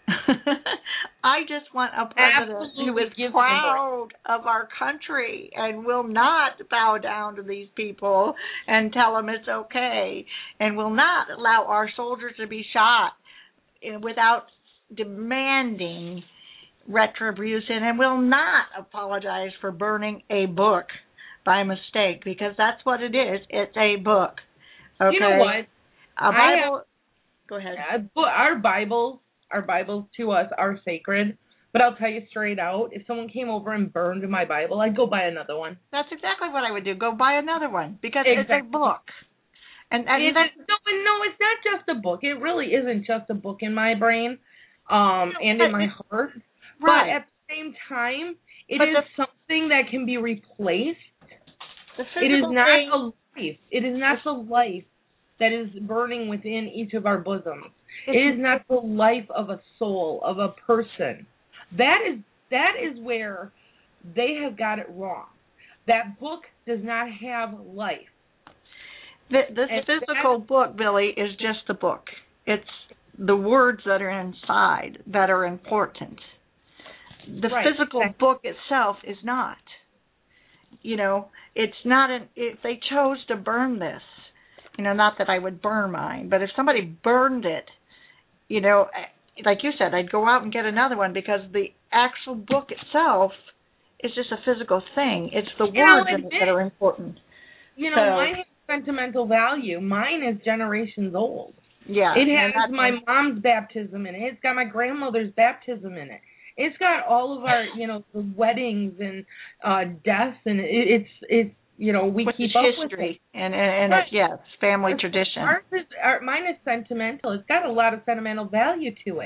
I just want a president Absolutely who is give proud of our country and will not bow down to these people and tell them it's okay, and will not allow our soldiers to be shot without demanding retribution, and will not apologize for burning a book by mistake, because that's what it is. It's a book. Okay? You know what? A Bible. Have, go ahead. Uh, our Bibles, our Bibles to us are sacred. But I'll tell you straight out, if someone came over and burned my Bible, I'd go buy another one. That's exactly what I would do. Go buy another one, because exactly. it's a book. And, and it, that's, no, no, it's not just a book. It really isn't just a book in my brain um, no, and in my heart. Right. But at the same time, it but is the, something that can be replaced. The it is not thing, a life. It is not the life that is burning within each of our bosoms. It is not the life of a soul, of a person. That is that is where they have got it wrong. That book does not have life. The, the And physical book, Billy, is just a book. It's the words that are inside that are important. The right. physical exactly. book itself is not. You know, it's not an, if they chose to burn this, you know, not that I would burn mine, but if somebody burned it, you know, like you said, I'd go out and get another one, because the actual book itself is just a physical thing. It's the you words know, in it that are important. You know, so, mine has sentimental value. Mine is generations old. Yeah. It has my mom's baptism in it. It's got my grandmother's baptism in it. It's got all of our, you know, the weddings and uh, deaths, and it, it's, it's, you know, we Which keep is up history, with it. and and, and right. it's, yeah, it's family tradition. Ours is, our, mine is sentimental. It's got a lot of sentimental value to it.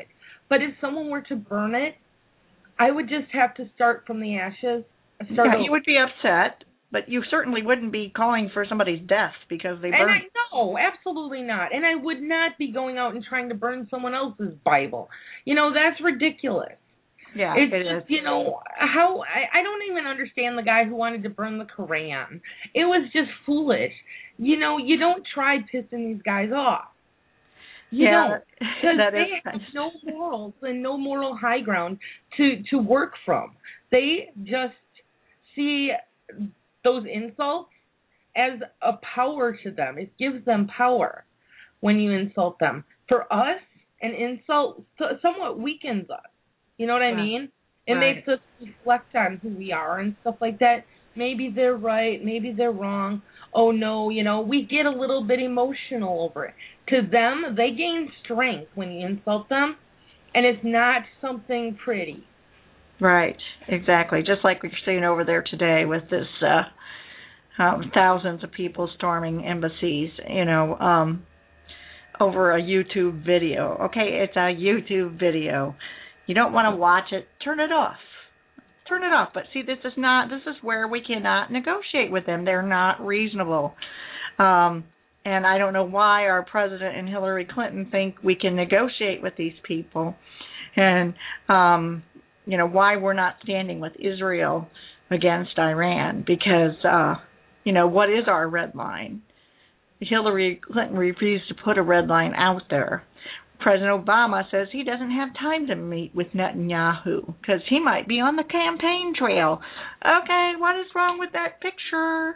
But if someone were to burn it, I would just have to start from the ashes. Start yeah, over. you would be upset, but you certainly wouldn't be calling for somebody's death because they And burned. I no, absolutely not. And I would not be going out and trying to burn someone else's Bible. You know, that's ridiculous. Yeah, it's it just, is. you know, how I, I don't even understand the guy who wanted to burn the Quran. It was just foolish. You know, you don't try pissing these guys off. You yeah, don't. Because that they is have no morals and no moral high ground to, to work from. They just see those insults as a power to them. It gives them power when you insult them. For us, an insult somewhat weakens us. You know what I Right. mean? It Right. makes us reflect on who we are and stuff like that. Maybe they're right. Maybe they're wrong. Oh, no, you know, we get a little bit emotional over it. To them, they gain strength when you insult them, and it's not something pretty. Right, exactly. Just like we're seeing over there today with this uh, um, thousands of people storming embassies, you know, um, over a YouTube video. Okay, it's a YouTube video. You don't want to watch it, turn it off. Turn it off. But see, this is not, this is where we cannot negotiate with them. They're not reasonable. Um, and I don't know why our president and Hillary Clinton think we can negotiate with these people. And, um, you know, why we're not standing with Israel against Iran. Because, uh, you know, what is our red line? Hillary Clinton refused to put a red line out there. President Obama says he doesn't have time to meet with Netanyahu because he might be on the campaign trail. Okay, what is wrong with that picture?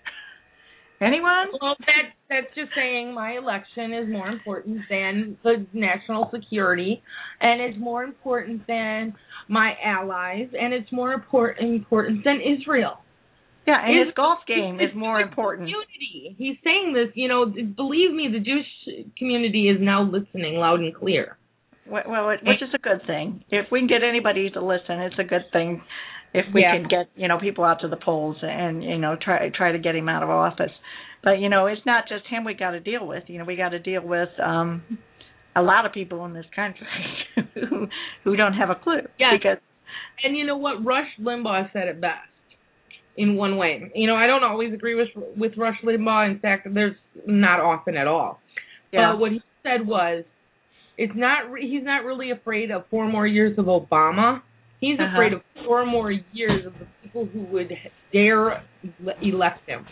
Anyone? Well, that that's just saying my election is more important than the national security, and it's more important than my allies, and it's more important important than Israel. Yeah, and his It's- golf game it's is more the Jewish important. Community. He's saying this, you know, believe me, the Jewish community is now listening loud and clear. Well, it, which is a good thing. If we can get anybody to listen, it's a good thing. If we Yeah. can get, you know, people out to the polls and, you know, try try to get him out of office. But, you know, it's not just him we got to deal with. You know, we got to deal with um, a lot of people in this country who, who don't have a clue. Yes. Because, And you know what? Rush Limbaugh said it best in one way. You know, I don't always agree with with Rush Limbaugh. In fact, there's not often at all. yeah. But what he said was, it's not. Re- he's not really afraid of four more years of Obama. He's Uh-huh. afraid of four more years of the people who would dare le- elect him.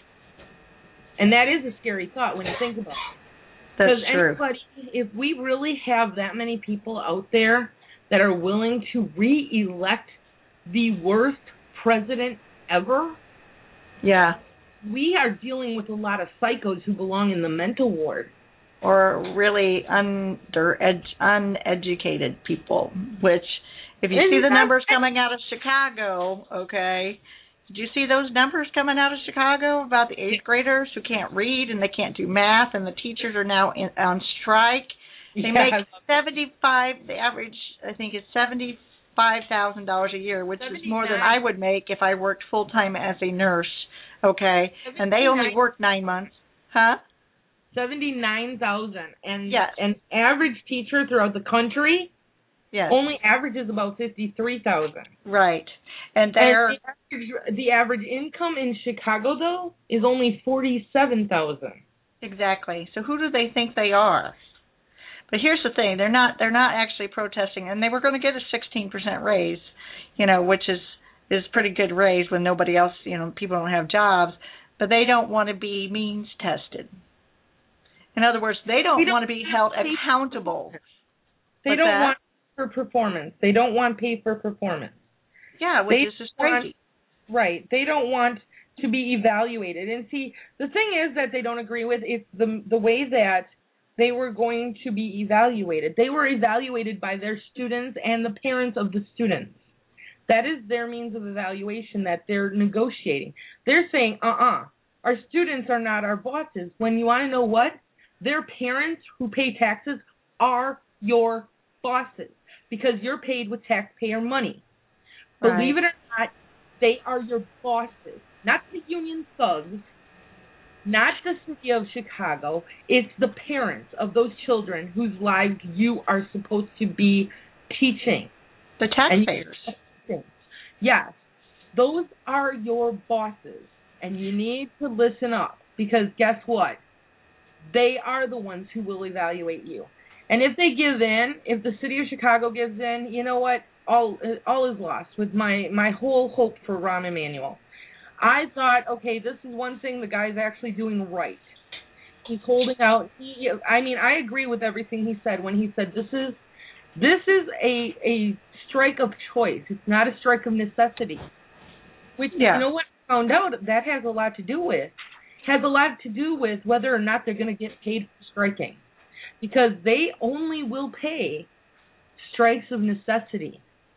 And that is a scary thought when you think about it. That's Because true. anybody, if we really have that many people out there that are willing to re-elect the worst president ever, Yeah. we are dealing with a lot of psychos who belong in the mental ward. Or really under ed- uneducated people, which, if you And see the that's- numbers coming out of Chicago, okay, did you see those numbers coming out of Chicago about the eighth graders who can't read and they can't do math and the teachers are now in, on strike? They Yeah. make seventy-five. The average, I think, is seventy-five thousand dollars a year, which is more than I would make if I worked full time as a nurse. Okay, and they only work nine months, huh? seventy-nine thousand. And Yes. an average teacher throughout the country Yes. only averages about fifty-three thousand. Right, and they're And the average, the average income in Chicago, though, is only forty-seven thousand. exactly. So who do they think they are? But here's the thing: they're not. They're not actually protesting, and they were going to get a sixteen percent raise, you know, which is is pretty good raise when nobody else, you know, people don't have jobs. But they don't want to be means tested. In other words, they don't, They don't want to be held pay- accountable. They What's don't that? want for performance. They don't want pay for performance. Yeah, which They is just want- crazy. Right. They don't want to be evaluated. And see, the thing is that they don't agree with is the the way that they were going to be evaluated. They were evaluated by their students and the parents of the students. That is their means of evaluation that they're negotiating. They're saying, uh-uh, our students are not our bosses. When you want to know what? Their parents who pay taxes are your bosses because you're paid with taxpayer money. Right. Believe it or not, they are your bosses, not the union thugs, not the city of Chicago. It's the parents of those children whose lives you are supposed to be teaching. The taxpayers. Yes. Those are your bosses, and you need to listen up, because guess what? They are the ones who will evaluate you. And if they give in, if the city of Chicago gives in, you know what? All all is lost with my, my whole hope for Rahm Emanuel. I thought, okay, this is one thing the guy's actually doing right. He's holding out. He, I mean, I agree with everything he said when he said this is this is a a strike of choice. It's not a strike of necessity. Which, yeah. You know what I found out, that has a lot to do with? Has a lot to do with whether or not they're going to get paid for striking. Because they only will pay strikes of necessity.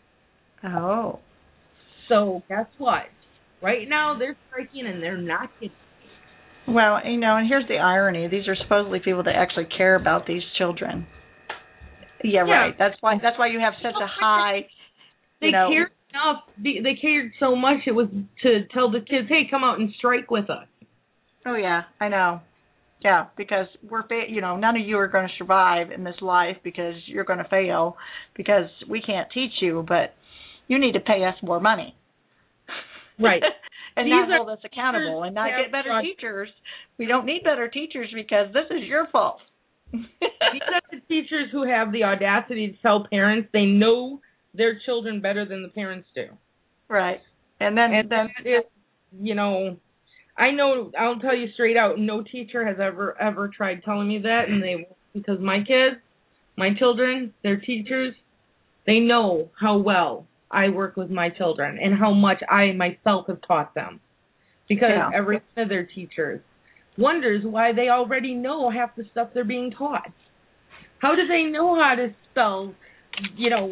Oh. So, guess what? Right now, they're striking and they're not getting paid. Well, you know, and here's the irony. These are supposedly people that actually care about these children. Yeah, yeah. right. That's why That's why you have such a high, They you know, cared enough. They, they cared so much it was to tell the kids, hey, come out and strike with us. Oh, yeah, I know. Yeah, because we're, fa- you know, none of you are going to survive in this life because you're going to fail because we can't teach you, but you need to pay us more money. Right. and These not are, hold us accountable and not get better teachers. We don't need better teachers because this is your fault. These are the teachers who have the audacity to tell parents they know their children better than the parents do. Right. And then, and then it, you know... I know, I'll tell you straight out, no teacher has ever, ever tried telling me that, and they, because my kids, my children, their teachers, they know how well I work with my children and how much I myself have taught them. Because yeah. every one of their teachers wonders why they already know half the stuff they're being taught. How do they know how to spell, you know,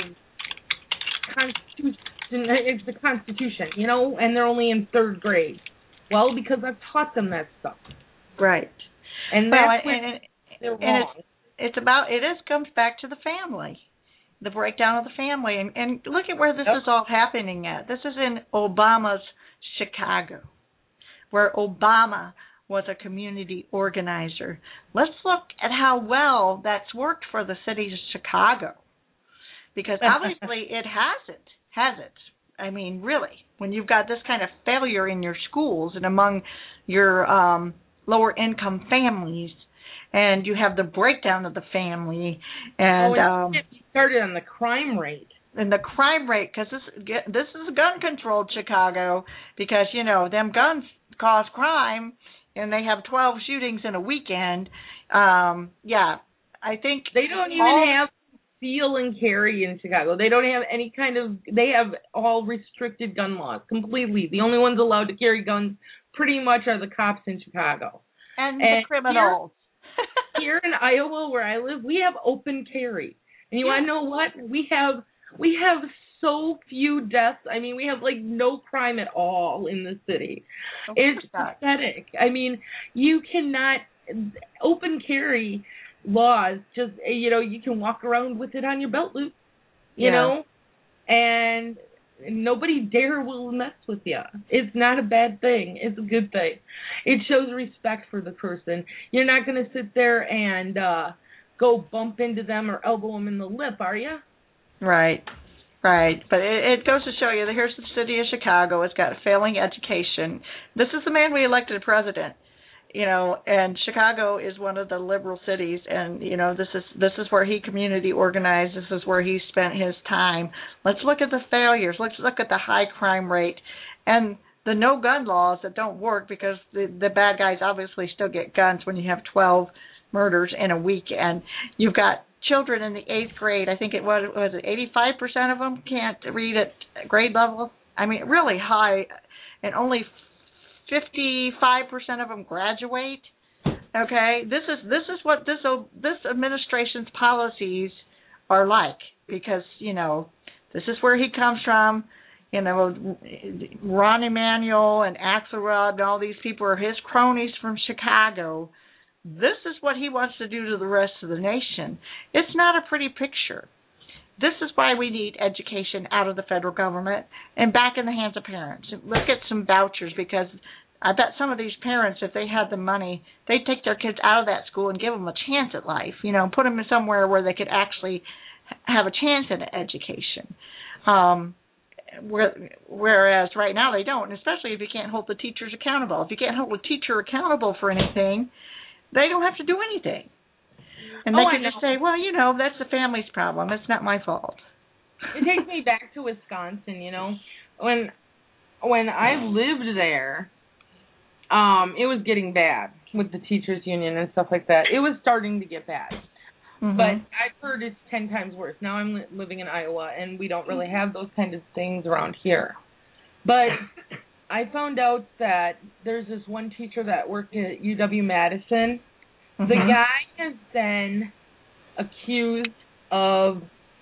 Constitution, it's the Constitution, you know, and they're only in third grade? Well, because I've taught them that stuff. Right. And well, that's and, when and, they're and wrong. It's, it's about, it is comes back to the family, the breakdown of the family. And, and look at where this yep. is all happening at. This is in Obama's Chicago, where Obama was a community organizer. Let's look at how well that's worked for the city of Chicago. Because obviously it hasn't, has it? I mean, really, when you've got this kind of failure in your schools and among your um, lower-income families, and you have the breakdown of the family, and oh, um, it started on the crime rate. And the crime rate, because this this is gun-controlled Chicago, because you know them guns cause crime, and they have twelve shootings in a weekend. Um, yeah, I think they don't even all, have. Steal and carry in Chicago. They don't have any kind of, they have all restricted gun laws completely. The only ones allowed to carry guns pretty much are the cops in Chicago. And, and the criminals. Here, here in Iowa where I live, we have open carry. And you yeah. want to know what? We have, we have so few deaths. I mean, we have like no crime at all in the city. Oh, it's pathetic. I mean, you cannot, open carry laws, just, you know, you can walk around with it on your belt loop, you yeah. know, and nobody dare will mess with you. It's not a bad thing. It's a good thing. It shows respect for the person. You're not going to sit there and uh, go bump into them or elbow them in the lip, are you? Right, right. But it, it goes to show you that here's the city of Chicago. It's got a failing education. This is the man we elected president. You know, and Chicago is one of the liberal cities, and you know this is this is where he community organized. This is where he spent his time. Let's look at the failures. Let's look at the high crime rate, and the no gun laws that don't work because the the bad guys obviously still get guns when you have twelve murders in a weekend. You've got children in the eighth grade. I think it was was it eighty-five percent of them can't read at grade level. I mean, really high, and only fifty-five percent of them graduate. Okay, this is this is what this this administration's policies are like, because you know this is where he comes from. You know, Rahm Emanuel and Axelrod and all these people are his cronies from Chicago. This is what he wants to do to the rest of the nation. It's not a pretty picture. This is why we need education out of the federal government and back in the hands of parents. Look at some vouchers, because I bet some of these parents, if they had the money, they'd take their kids out of that school and give them a chance at life, you know, put them somewhere where they could actually have a chance at an education. Um, where, whereas right now they don't, and especially if you can't hold the teachers accountable. If you can't hold a teacher accountable for anything, they don't have to do anything. And they oh, can just say, well, you know, that's the family's problem. It's not my fault. It takes me back to Wisconsin, you know. When when I lived there, um, it was getting bad with the teachers union and stuff like that. It was starting to get bad. Mm-hmm. But I've heard it's ten times worse. Now I'm li- living in Iowa, and we don't really have those kind of things around here. But I found out that there's this one teacher that worked at U W-Madison. Mm-hmm. The guy has been accused of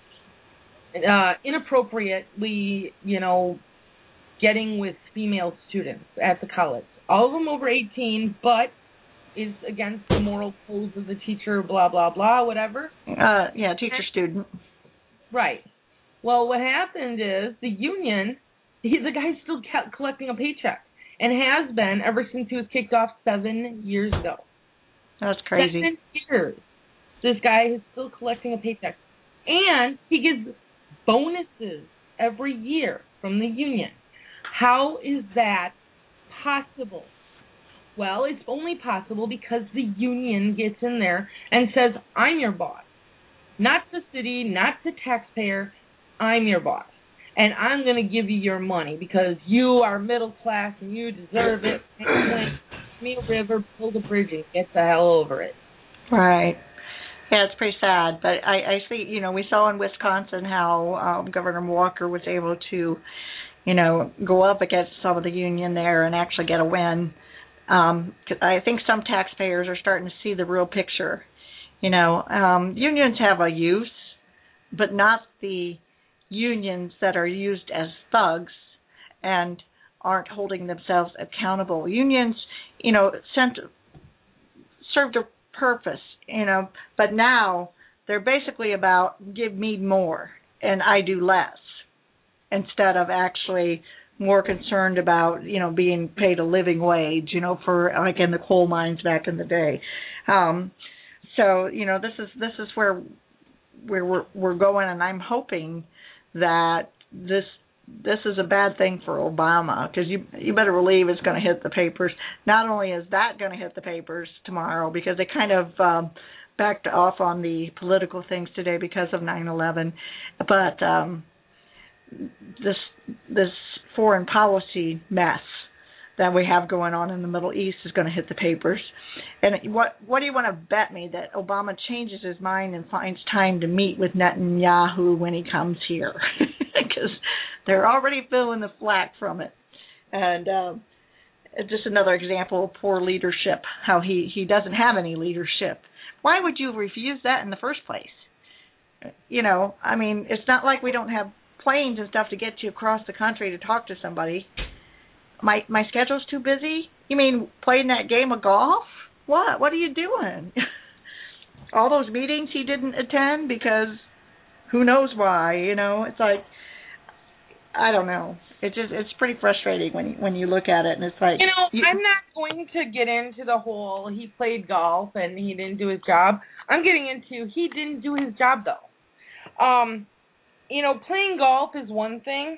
uh, inappropriately, you know, getting with female students at the college. All of them over eighteen, but is against the moral codes of the teacher, blah, blah, blah, whatever. Uh, yeah, teacher-student. Right. Well, what happened is the union, he, the guy's still kept collecting a paycheck and has been ever since he was kicked off seven years ago. That's crazy. Seven years. This guy is still collecting a paycheck. And he gets bonuses every year from the union. How is that possible? Well, it's only possible because the union gets in there and says, I'm your boss. Not the city, not the taxpayer. I'm your boss. And I'm going to give you your money because you are middle class and you deserve it. Me a river, build a bridge, and get the hell over it. Right. Yeah, it's pretty sad. But I, I see, you know, we saw in Wisconsin how um, Governor Walker was able to, you know, go up against some of the union there and actually get a win. Um, I think some taxpayers are starting to see the real picture. You know, um, unions have a use, but not the unions that are used as thugs and aren't holding themselves accountable. Unions, you know, sent, served a purpose, you know, but now they're basically about give me more and I do less instead of actually more concerned about, you know, being paid a living wage, you know, for like in the coal mines back in the day. Um, so, you know, this is this is where where we're we're going, and I'm hoping that this this is a bad thing for Obama, because you you better believe it's going to hit the papers. Not only is that going to hit the papers tomorrow, because they kind of um, backed off on the political things today because of nine eleven, but um, this this foreign policy mess that we have going on in the Middle East is going to hit the papers. And what what do you want to bet me that Obama changes his mind and finds time to meet with Netanyahu when he comes here? Because they're already feeling the flack from it. And um, just another example of poor leadership, how he, he doesn't have any leadership. Why would you refuse that in the first place? You know, I mean, it's not like we don't have planes and stuff to get you across the country to talk to somebody. My my schedule's too busy? You mean playing that game of golf? What? What are you doing? All those meetings he didn't attend because who knows why, you know? It's like, I don't know. It's just it's pretty frustrating when you, when you look at it, and it's like, you know, you, I'm not going to get into the whole he played golf and he didn't do his job. I'm getting into he didn't do his job though. Um, you know, playing golf is one thing,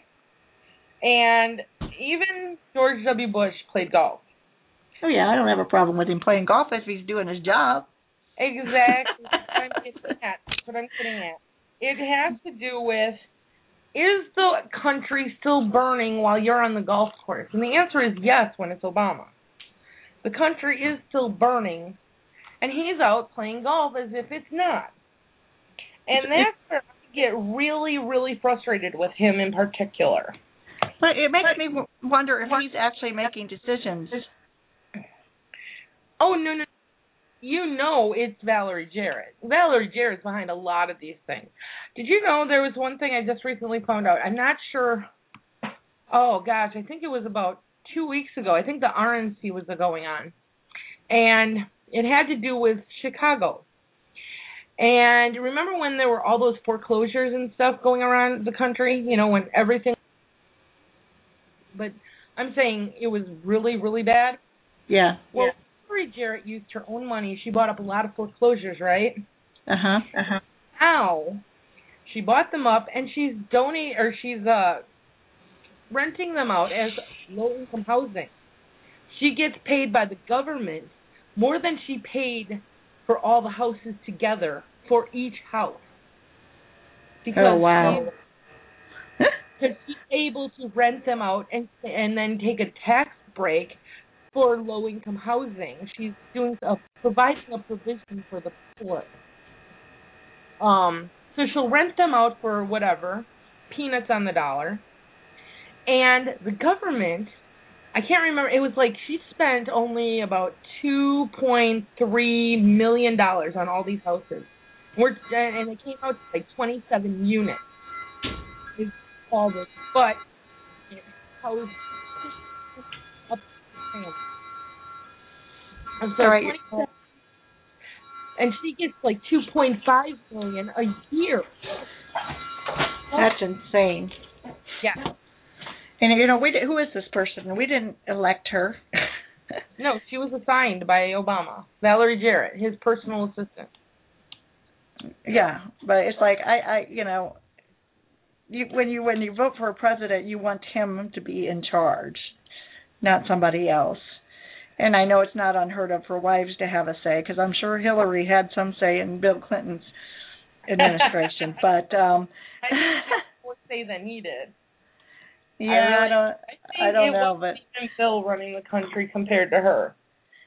and even George W. Bush played golf. Oh yeah, I don't have a problem with him playing golf if he's doing his job. Exactly. That's what I'm getting at. That's what I'm getting at. It has to do with, is the country still burning while you're on the golf course? And the answer is yes when it's Obama. The country is still burning, and he's out playing golf as if it's not. And that's where I get really, really frustrated with him in particular. But it makes me w- wonder if he's actually making decisions. Oh, no, no. You know it's Valerie Jarrett. Valerie Jarrett's behind a lot of these things. Did you know there was one thing I just recently found out? I'm not sure. Oh, gosh, I think it was about two weeks ago. I think the R N C was going on. And it had to do with Chicago. And remember when there were all those foreclosures and stuff going around the country? You know, when everything... But I'm saying it was really, really bad. Yeah. Well, yeah. Valerie Jarrett used her own money. She bought up a lot of foreclosures, right? Uh-huh. Uh-huh. Now, She bought them up, and she's donate or she's uh renting them out as low-income housing. She gets paid by the government more than she paid for all the houses together for each house. Because oh wow! She, she's able to rent them out and and then take a tax break for low-income housing. She's doing a providing a provision for the poor. Um, so she'll rent them out for whatever, peanuts on the dollar, and the government. I can't remember. It was like she spent only about two point three million dollars on all these houses. We're, and it came out to like twenty-seven units. Is all this, but it housed up and so right. and she gets like two point five million a year. That's insane. Yeah. And you know, we did, who is this person? We didn't elect her. No, she was assigned by Obama. Valerie Jarrett, his personal assistant. Yeah, but it's like I, I, you know, you, when you when you vote for a president, you want him to be in charge, not somebody else. And I know it's not unheard of for wives to have a say, because I'm sure Hillary had some say in Bill Clinton's administration. But um, I think more say than he did. Yeah, I, really, I don't, I, I don't it know, was but Bill running the country compared to her.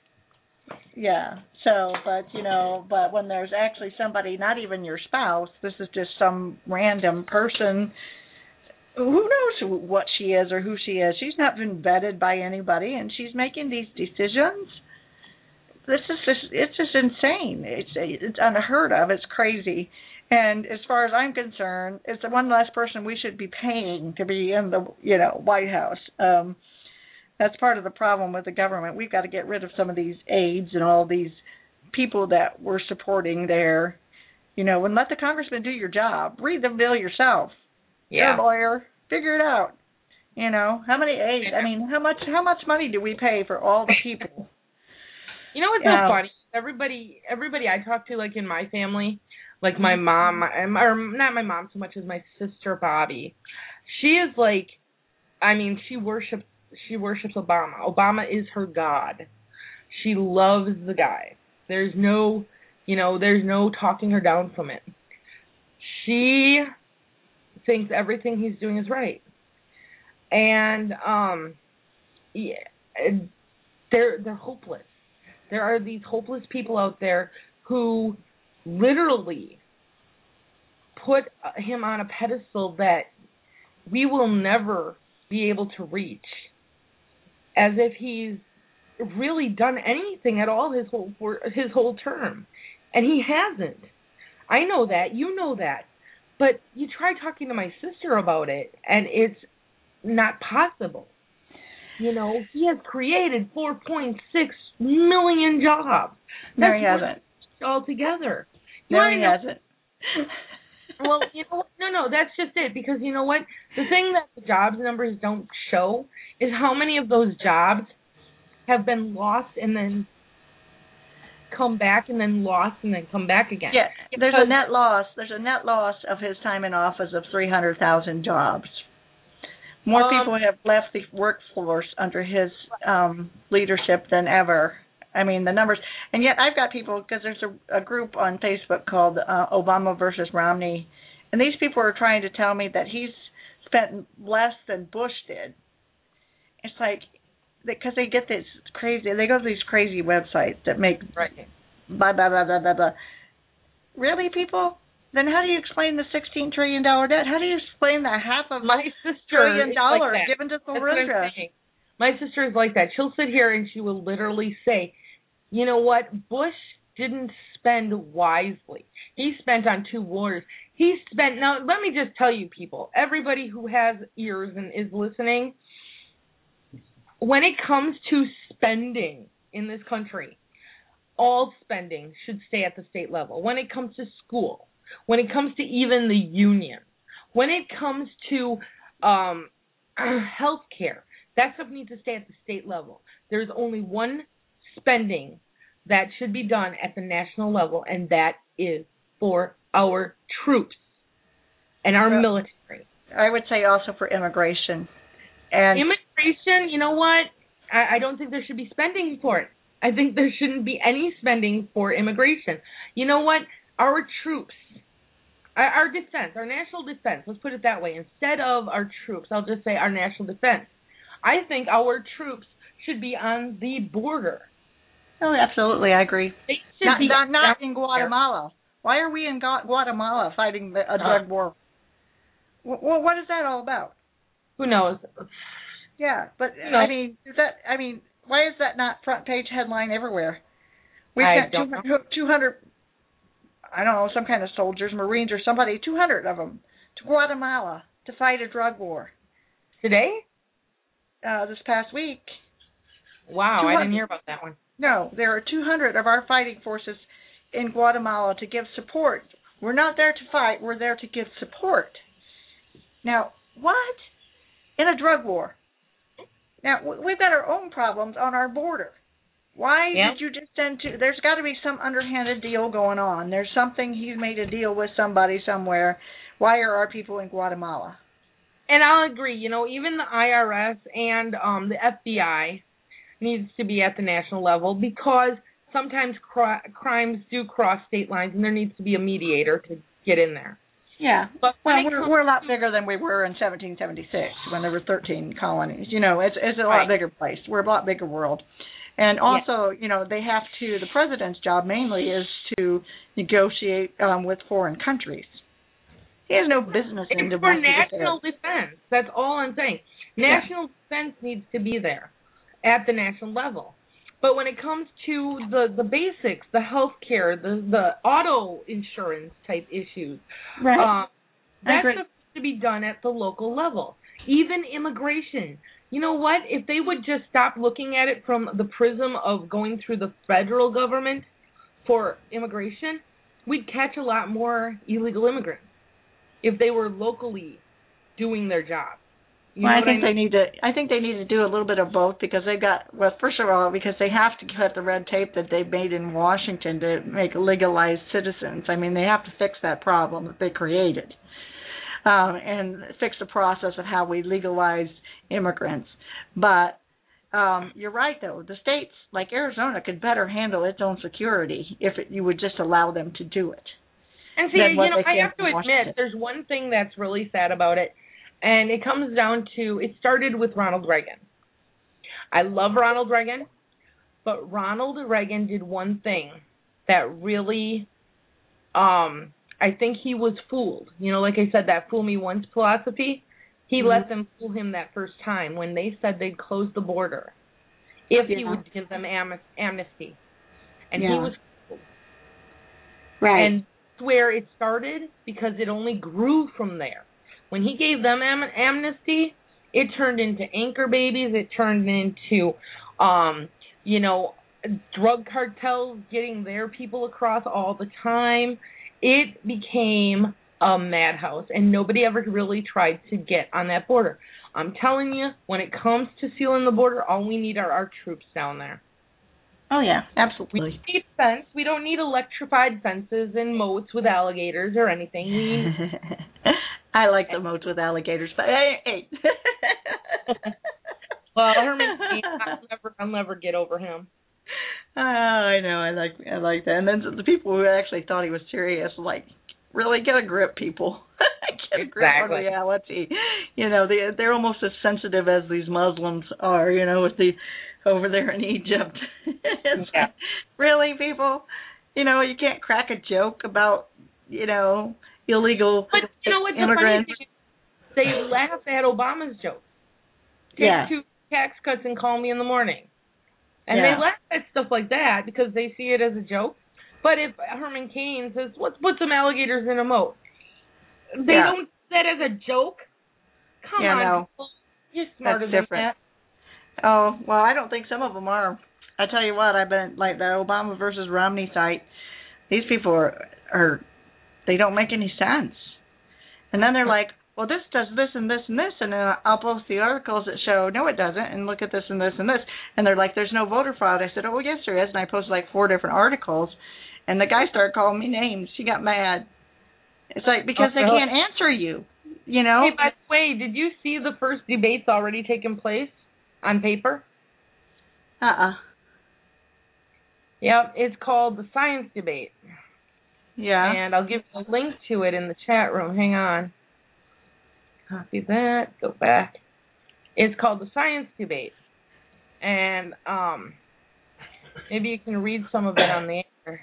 Yeah. So, but you know, but when there's actually somebody, not even your spouse, this is just some random person. Who knows what she is or who she is? She's not been vetted by anybody, and she's making these decisions. This is just, it's just insane. It's it's unheard of. It's crazy. And as far as I'm concerned, it's the one less person we should be paying to be in the, you know, White House. Um, that's part of the problem with the government. We've got to get rid of some of these aides and all these people that we're supporting there. You know, and let the congressman do your job. Read the bill yourself. Yeah. You're a lawyer. Figure it out. You know, how many aides? I mean, how much how much money do we pay for all the people? You know what's you so know, funny? Everybody, everybody I talk to, like in my family, like my mom, or not my mom so much as my sister Bobby. She is like, I mean, she worships, she worships Obama. Obama is her god. She loves the guy. There's no, you know, there's no talking her down from it. She thinks everything he's doing is right, and um, yeah, they're they're hopeless. There are these hopeless people out there who literally put him on a pedestal that we will never be able to reach, as if he's really done anything at all his whole his whole term, and he hasn't. I know that, you know that, but you try talking to my sister about it, and it's not possible. You know, he has created four point six million jobs. No, That's he hasn't. Altogether. No, he hasn't. Well, you know, no, no, that's just it. Because you know what? The thing that the jobs numbers don't show is how many of those jobs have been lost and then come back and then lost and then come back again. Yeah, there's because a net loss. There's a net loss of his time in office of three hundred thousand jobs. More um, people have left the workforce under his um, leadership than ever. I mean, the numbers. And yet I've got people, because there's a, a group on Facebook called uh, Obama versus Romney, and these people are trying to tell me that he's spent less than Bush did. It's like, because they get this crazy, they go to these crazy websites that make right. blah, blah, blah, blah, blah, blah. Really, people? Then how do you explain the sixteen trillion dollars debt? How do you explain the half of my sister trillion dollars like given to That's what I'm Solyndra? saying. My sister is like that. She'll sit here and she will literally say, you know what, Bush didn't spend wisely. He spent on two wars. He spent, now let me just tell you people, everybody who has ears and is listening, when it comes to spending in this country, all spending should stay at the state level. When it comes to school, when it comes to even the union, when it comes to um, health care, that stuff needs to stay at the state level. There's only one spending that should be done at the national level, and that is for our troops. and our Well, military. I would say also for immigration. And Immigration, you know what? I, I don't think there should be spending for it. I think there shouldn't be any spending for immigration. You know what? Our troops, our, our defense, our national defense, let's put it that way. Instead of our troops, I'll just say our national defense. I think our troops should be on the border. Oh, absolutely, I agree. They should Not, be not, not down in Guatemala. Why are we in Gu- Guatemala fighting the, a drug Uh. war? Well, what is that all about? Who knows? Yeah, but No. I mean, is that I mean, why is that not front page headline everywhere? We I sent don't two hundred, two hundred, I don't know, some kind of soldiers, Marines, or somebody, two hundred of them to Guatemala to fight a drug war. Today? Uh, this past week. Wow, two hundred I didn't hear about that one. No, there are two hundred of our fighting forces in Guatemala to give support. We're not there to fight. We're there to give support. Now, what? In a drug war. Now, we've got our own problems on our border. Why Yeah. did you just send two? There's got to be some underhanded deal going on. There's something, he made a deal with somebody somewhere. Why are our people in Guatemala? And I'll agree, you know, even the I R S and um, the F B I needs to be at the national level because sometimes cri- crimes do cross state lines and there needs to be a mediator to get in there. Yeah, But well, when it we're, comes- we're a lot bigger than we were in seventeen seventy-six when there were thirteen colonies. You know, it's it's a lot Right. bigger place. We're a lot bigger world. And also, you know, they have to, the president's job mainly is to negotiate um, with foreign countries. He has no business in It's for national defense. That's all I'm saying. National defense needs to be there at the national level. But when it comes to the, the basics, the health care, the, the auto insurance type issues, Right. uh, that's agree. supposed to be done at the local level. Even immigration. You know what? If they would just stop looking at it from the prism of going through the federal government for immigration, we'd catch a lot more illegal immigrants if they were locally doing their job. You Well, know I what think I they mean? need to. I think they need to do a little bit of both because they've got. Well, first of all, because they have to cut the red tape that they've made in Washington to make legalized citizens. I mean, they have to fix that problem that they created, um, and fix the process of how we legalize immigrants. But um, you're right, though. The states like Arizona could better handle its own security if it, you would just allow them to do it. And see, than you what know, they I can have to in Washington. admit, there's one thing that's really sad about it, and it comes down to, it started with Ronald Reagan. I love Ronald Reagan, but Ronald Reagan did one thing that really, um, I think he was fooled. You know, like I said, that fool me once philosophy, he Mm-hmm. let them fool him that first time when they said they'd close the border if he Yeah. would give them am- amnesty. And he Yeah. was Right. and that's where it started because it only grew from there. When he gave them am- amnesty, it turned into anchor babies. It turned into, um, you know, drug cartels getting their people across all the time. It became a madhouse, and nobody ever really tried to get on that border. I'm telling you, when it comes to sealing the border, all we need are our troops down there. Oh yeah, We absolutely. don't need fence. We don't need electrified fences and moats with alligators or anything. We I like the moats with alligators, but hey, hey. well, Herman Cain, I'll never, I'll never get over him. Oh, I know. I like I like that. And then the people who actually thought he was serious, like, really get a grip, people. Get a grip Exactly. on reality. You know, they they're almost as sensitive as these Muslims are. You know, with the over there in Egypt. It's Yeah. like, really, people. You know, you can't crack a joke about, you know, illegal But you know what's the funny immigrants. thing? They laugh at Obama's jokes. Take Yeah. two tax cuts and call me in the morning. And Yeah. they laugh at stuff like that because they see it as a joke. But if Herman Cain says, let's put some alligators in a moat, they Yeah. don't see that as a joke. Come Yeah, on, no. people. You're smarter That's than different. that. Oh, well, I don't think some of them are. I tell you what, I've been, like, the Obama versus Romney site, these people are, are, they don't make any sense. And then they're like, well, this does this and this and this, and then I'll post the articles that show, no, it doesn't, and look at this and this and this. And they're like, there's no voter fraud. I said, oh, well, yes, there is. And I posted, like, four different articles, and the guy started calling me names. She got mad. It's like because they can't answer you, you know. Hey, by the way, did you see the first debates already taking place on paper? Uh-uh. Yep, it's called the Science Debate. Yeah. And I'll give you a link to it in the chat room. Hang on. Copy that. Go back. It's called the Science Debate. And um, maybe you can read some of it on the air.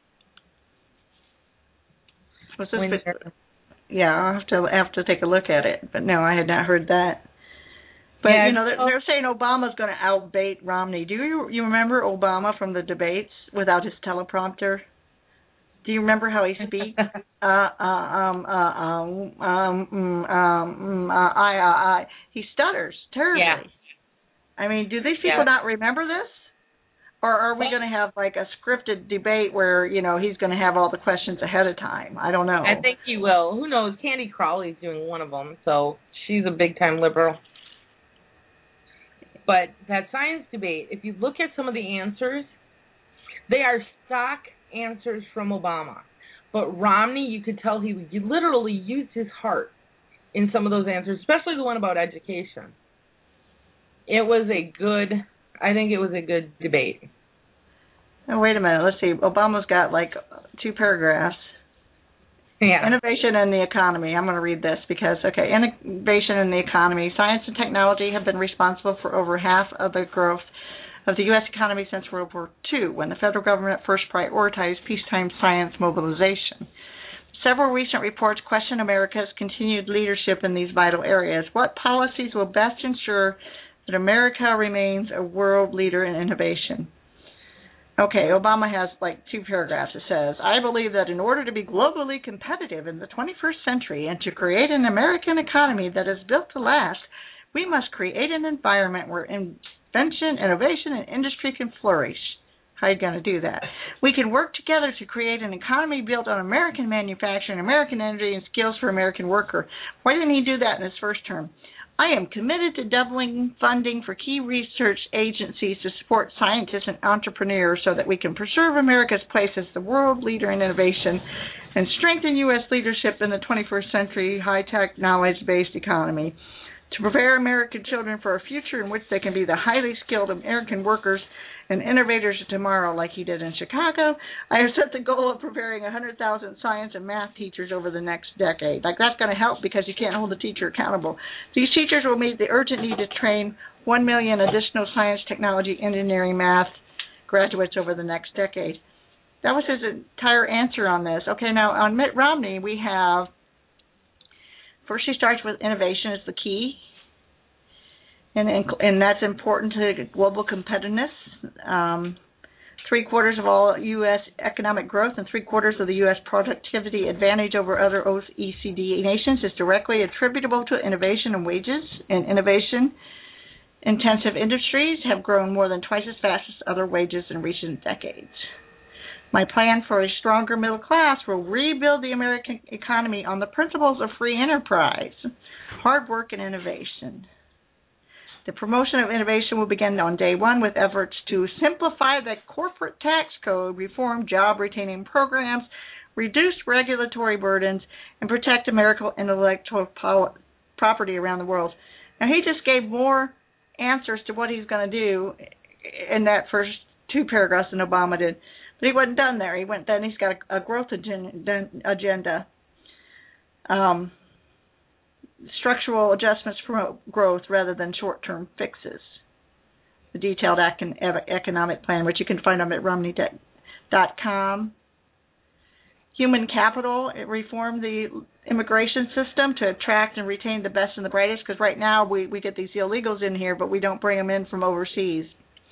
Was this bit, yeah, I'll have to have to take a look at it. But no, I had not heard that. But yeah, you know, they're, they're saying Obama's going to outbait Romney. Do you you remember Obama from the debates without his teleprompter? Do you remember how he speaks? uh, uh, um, uh, um, um, mm, um, mm, uh, I, I, I. He stutters terribly. Yeah. I mean, do these people yeah. not remember this? Or are we going to have like a scripted debate where, you know, he's going to have all the questions ahead of time? I don't know. I think he will. Who knows? Candy Crowley's doing one of them, so she's a big-time liberal. But that science debate, if you look at some of the answers, they are stock answers from Obama. But Romney, you could tell he, he literally used his heart in some of those answers, especially the one about education. It was a good, I think it was a good debate. Oh, wait a minute. Let's see. Obama's got like two paragraphs. Yeah. Innovation in the economy. I'm going to read this because, okay, innovation in the economy. Science and technology have been responsible for over half of the growth of the U S economy since World War Two, when the federal government first prioritized peacetime science mobilization. Several recent reports question America's continued leadership in these vital areas. What policies will best ensure that America remains a world leader in innovation? Okay, Obama has like two paragraphs. It says, I believe that in order to be globally competitive in the twenty-first century and to create an American economy that is built to last, we must create an environment where invention, innovation, and industry can flourish. How are you going to do that? We can work together to create an economy built on American manufacturing, American energy, and skills for American worker. Why didn't he do that in his first term? I am committed to doubling funding for key research agencies to support scientists and entrepreneurs so that we can preserve America's place as the world leader in innovation and strengthen U S leadership in the twenty-first century high-tech, knowledge-based economy. To prepare American children for a future in which they can be the highly skilled American workers and innovators of tomorrow, like he did in Chicago, I have set the goal of preparing one hundred thousand science and math teachers over the next decade. Like, that's going to help because you can't hold the teacher accountable. These teachers will meet the urgent need to train one million additional science, technology, engineering, math graduates over the next decade. That was his entire answer on this. Okay, now on Mitt Romney, we have, first he starts with innovation is the key. And, and that's important to global competitiveness. Um, three quarters of all U S economic growth and three quarters of the U S productivity advantage over other O E C D nations is directly attributable to innovation and wages. And innovation-intensive industries have grown more than twice as fast as other wages in recent decades. My plan for a stronger middle class will rebuild the American economy on the principles of free enterprise, hard work, and innovation. The promotion of innovation will begin on day one with efforts to simplify the corporate tax code, reform job-retaining programs, reduce regulatory burdens, and protect American intellectual property around the world. Now, he just gave more answers to what he's going to do in that first two paragraphs than Obama did. But he wasn't done there. He went then. He's got a, a growth agenda. agenda. Um, structural adjustments promote growth rather than short-term fixes. The detailed econ- economic plan, which you can find on mitt romney dot com. Human capital, it reformed the immigration system to attract and retain the best and the brightest, because right now we, we get these illegals in here, but we don't bring them in from overseas.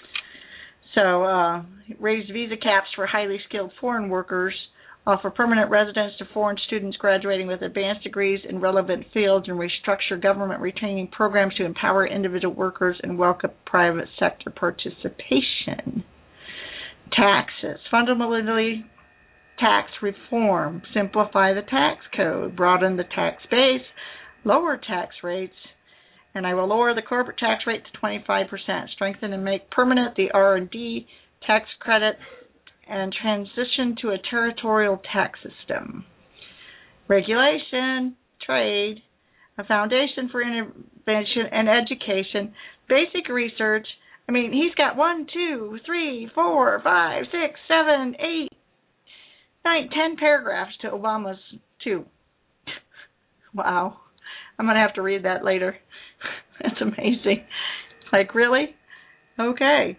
So uh, raised visa caps for highly skilled foreign workers, offer permanent residence to foreign students graduating with advanced degrees in relevant fields, and restructure government retaining programs to empower individual workers and welcome private sector participation. Taxes. Fundamentally, tax reform. Simplify the tax code. Broaden the tax base. Lower tax rates. And I will lower the corporate tax rate to twenty-five percent. Strengthen and make permanent the R and D tax credit, and transition to a territorial tax system. regulation, trade, a foundation for intervention and education, basic research. I mean, he's got one, two, three, four, five, six, seven, eight, nine, ten paragraphs to Obama's two. Wow. I'm going to have to read that later. That's amazing. Like, really? Okay.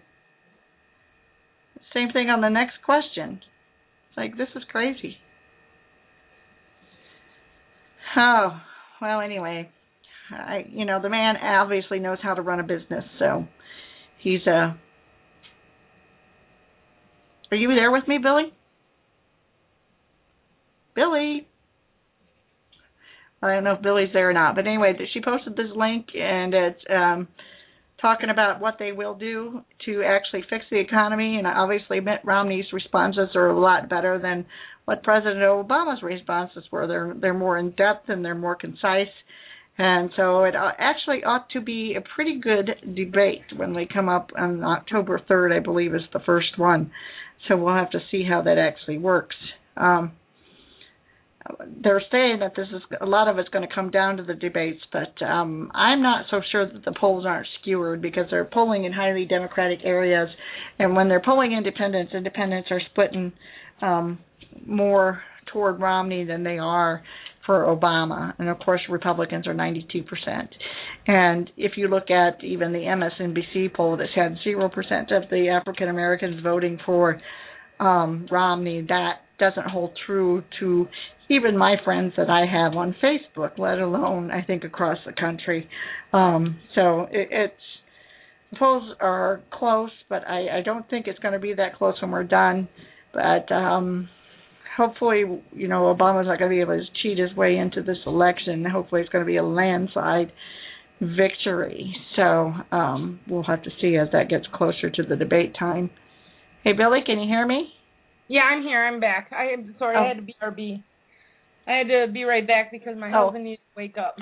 Same thing on the next question. It's like, this is crazy. Oh, well, anyway, I, you know, the man obviously knows how to run a business, so he's, uh, are you there with me, Billy? Billy? I don't know if Billy's there or not, but anyway, she posted this link, and it's um, talking about what they will do to actually fix the economy, and obviously Mitt Romney's responses are a lot better than what President Obama's responses were. They're they're more in depth and they're more concise, and so it actually ought to be a pretty good debate when we come up on October third, I believe, is the first one. So we'll have to see how that actually works. Um, They're saying that this is a lot of it's going to come down to the debates, but um, I'm not so sure that the polls aren't skewered because they're polling in highly Democratic areas, and when they're polling independents, independents are splitting um, more toward Romney than they are for Obama, and of course Republicans are ninety-two percent. And if you look at even the M S N B C poll that's had zero percent of the African Americans voting for um, Romney, that doesn't hold true to even my friends that I have on Facebook, let alone, I think, across the country. Um, so it, it's, the polls are close, but I, I don't think it's going to be that close when we're done. But um, hopefully, you know, Obama's not going to be able to cheat his way into this election. Hopefully it's going to be a landslide victory. So um, we'll have to see as that gets closer to the debate time. Hey, Billy, can you hear me? Yeah, I'm here. I'm back. I am sorry. Oh. I had to B R B. I had to be right back because my Oh. husband needs to wake up.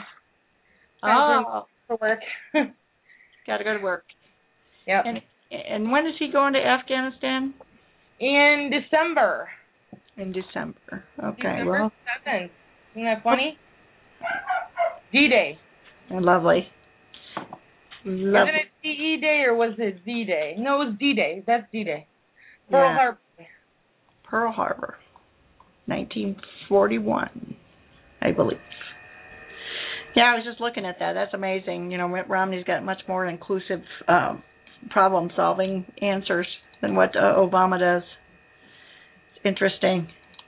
Oh, For work. got to go to work. Yep. And and when is he going to Afghanistan? In December. In December. Okay, December well. seventh. Isn't that funny? D-Day. Lovely. Wasn't Lovely. it D E Day or was it D-Day? No, it was D-Day. That's D-Day. Pearl Yeah. Harbor. Pearl Harbor. nineteen forty-one, I believe. Yeah, I was just looking at that. That's amazing. You know, Mitt Romney's got much more inclusive um, problem-solving answers than what uh, Obama does. It's interesting.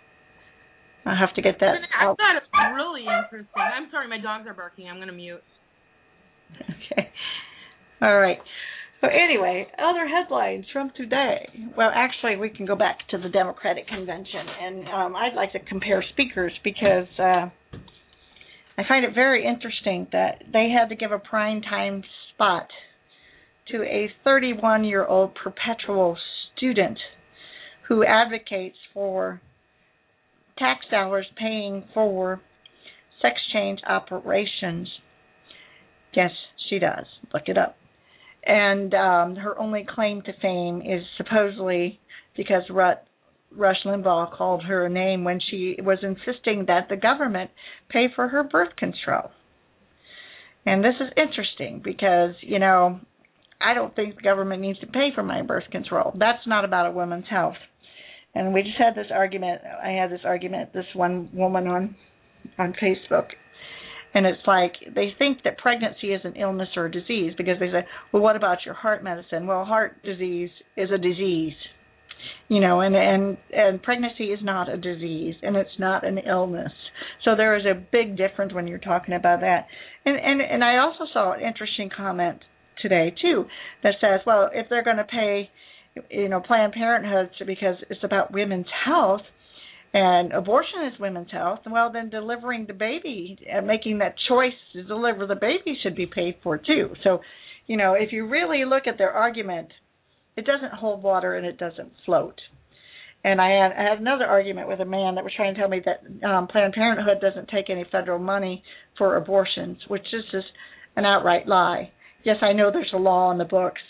I'll have to get that I out. thought it was really interesting. I'm sorry, my dogs are barking. I'm going to mute. Okay. All right. So anyway, other headlines from today. Well, actually, we can go back to the Democratic convention, and um, I'd like to compare speakers because uh, I find it very interesting that they had to give a prime time spot to a thirty-one-year-old perpetual student who advocates for tax dollars paying for sex change operations. Yes, she does. Look it up. And um, her only claim to fame is supposedly because Rut, Rush Limbaugh called her a name when she was insisting that the government pay for her birth control. And this is interesting because, you know, I don't think the government needs to pay for my birth control. That's not about a woman's health. And we just had this argument. I had this argument, this one woman on on Facebook. And it's like they think that pregnancy is an illness or a disease because they say, well, what about your heart medicine? Well, heart disease is a disease, you know, and, and, and pregnancy is not a disease and it's not an illness. So there is a big difference when you're talking about that. And, and, and I also saw an interesting comment today, too, that says, well, if they're going to pay, you know, Planned Parenthood because it's about women's health, and abortion is women's health, well, then delivering the baby and making that choice to deliver the baby should be paid for, too. So, you know, if you really look at their argument, it doesn't hold water and it doesn't float. And I had, I had another argument with a man that was trying to tell me that um, Planned Parenthood doesn't take any federal money for abortions, which is just an outright lie. Yes, I know there's a law in the books,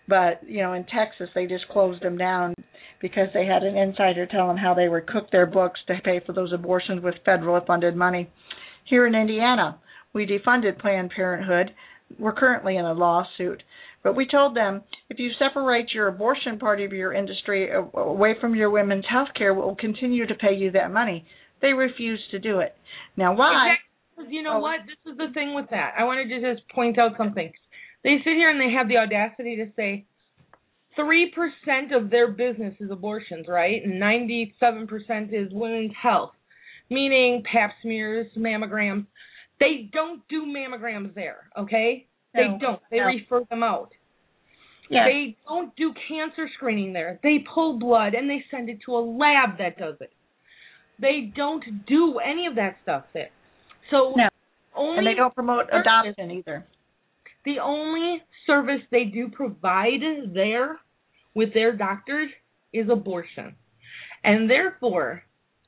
But, you know, in Texas, they just closed them down because they had an insider tell them how they would cook their books to pay for those abortions with federally funded money. Here in Indiana, we defunded Planned Parenthood. We're currently in a lawsuit. But we told them, if you separate your abortion part of your industry away from your women's health care, we'll continue to pay you that money. They refused to do it. Now, why? Exactly. You know oh. what? This is the thing with that. I wanted to just point out something. They sit here and they have the audacity to say three percent of their business is abortions, right? And ninety-seven percent is women's health, meaning pap smears, mammograms. They don't do mammograms there, okay? They no. don't. They no. refer them out. Yes. They don't do cancer screening there. They pull blood and they send it to a lab that does it. They don't do any of that stuff there. So no. only and they don't promote service, adoption either. The only service they do provide there with their doctors is abortion. And therefore,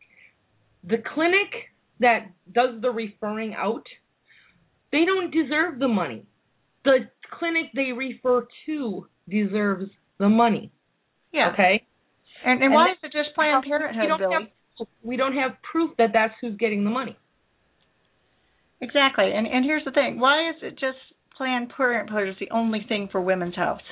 the clinic that does the referring out, they don't deserve the money. The clinic they refer to deserves the money. Yeah. Okay? And, and, and why is it just Planned Parenthood, we don't Billy? Have, we don't have proof that that's who's getting the money. Exactly. And and here's the thing. Why is it just Planned Parenthood is the only thing for women's health?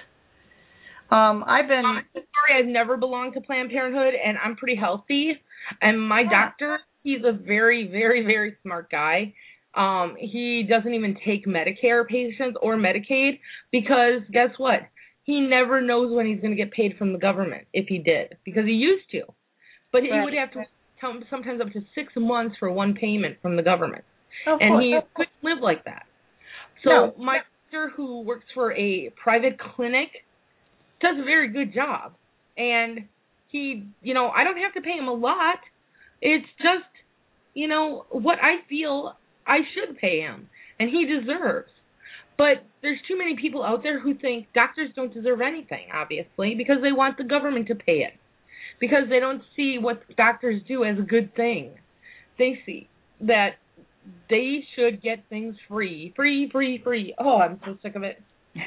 Um, I've been... I'm sorry, I've never belonged to Planned Parenthood, and I'm pretty healthy. And my yeah. doctor, he's a very, very, very smart guy. Um, he doesn't even take Medicare patients or Medicaid because guess what? He never knows when he's going to get paid from the government if he did, because he used to. But he right. would have to come sometimes up to six months for one payment from the government. Of and course. he couldn't live like that. So no. my doctor, who works for a private clinic, does a very good job. And he, you know, I don't have to pay him a lot. It's just, you know, what I feel I should pay him, and he deserves. But there's too many people out there who think doctors don't deserve anything, obviously, because they want the government to pay it, because they don't see what doctors do as a good thing. They see that they should get things free, free, free, free. Oh, I'm so sick of it.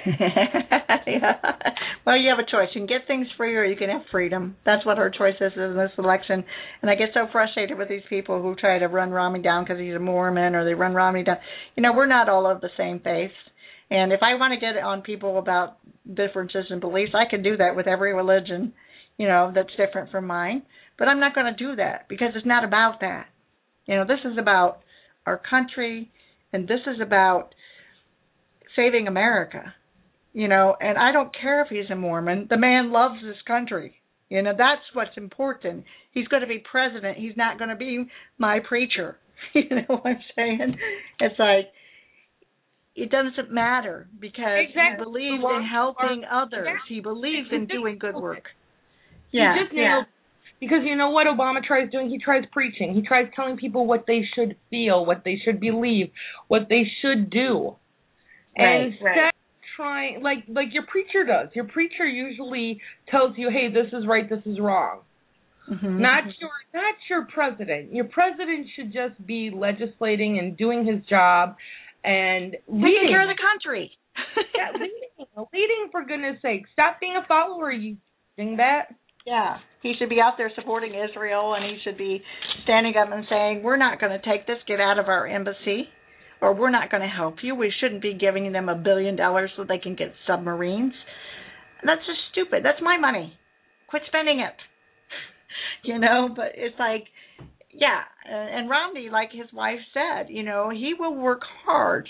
yeah. Well, you have a choice. You can get things free or you can have freedom. That's what our choice is in this election. And I get so frustrated with these people who try to run Romney down because he's a Mormon, or they run Romney down. You know, we're not all of the same faith. And if I want to get on people about differences in beliefs, I can do that with every religion, you know, that's different from mine. But I'm not going to do that because it's not about that. You know, this is about our country, and this is about saving America. You know, and I don't care if he's a Mormon. The man loves this country. You know, that's what's important. He's going to be president. He's not going to be my preacher. You know what I'm saying? It's like, it doesn't matter because exactly. he believes in helping others. He believes in doing good work. Yeah, he just yeah. nailed, because you know what Obama tries doing? He tries preaching. He tries telling people what they should feel, what they should believe, what they should do. Right, and instead right. trying, like like your preacher does. Your preacher usually tells you, hey, this is right, this is wrong. Mm-hmm. Not your not your president. Your president should just be legislating and doing his job and taking leading. care of the country. yeah, leading, leading, for goodness sake. Stop being a follower, you dingbat. Yeah, he should be out there supporting Israel, and he should be standing up and saying, we're not going to take this, get out of our embassy, or we're not going to help you. We shouldn't be giving them a billion dollars so they can get submarines. That's just stupid. That's my money. Quit spending it. You know, but it's like, yeah, and Romney, like his wife said, you know, he will work hard.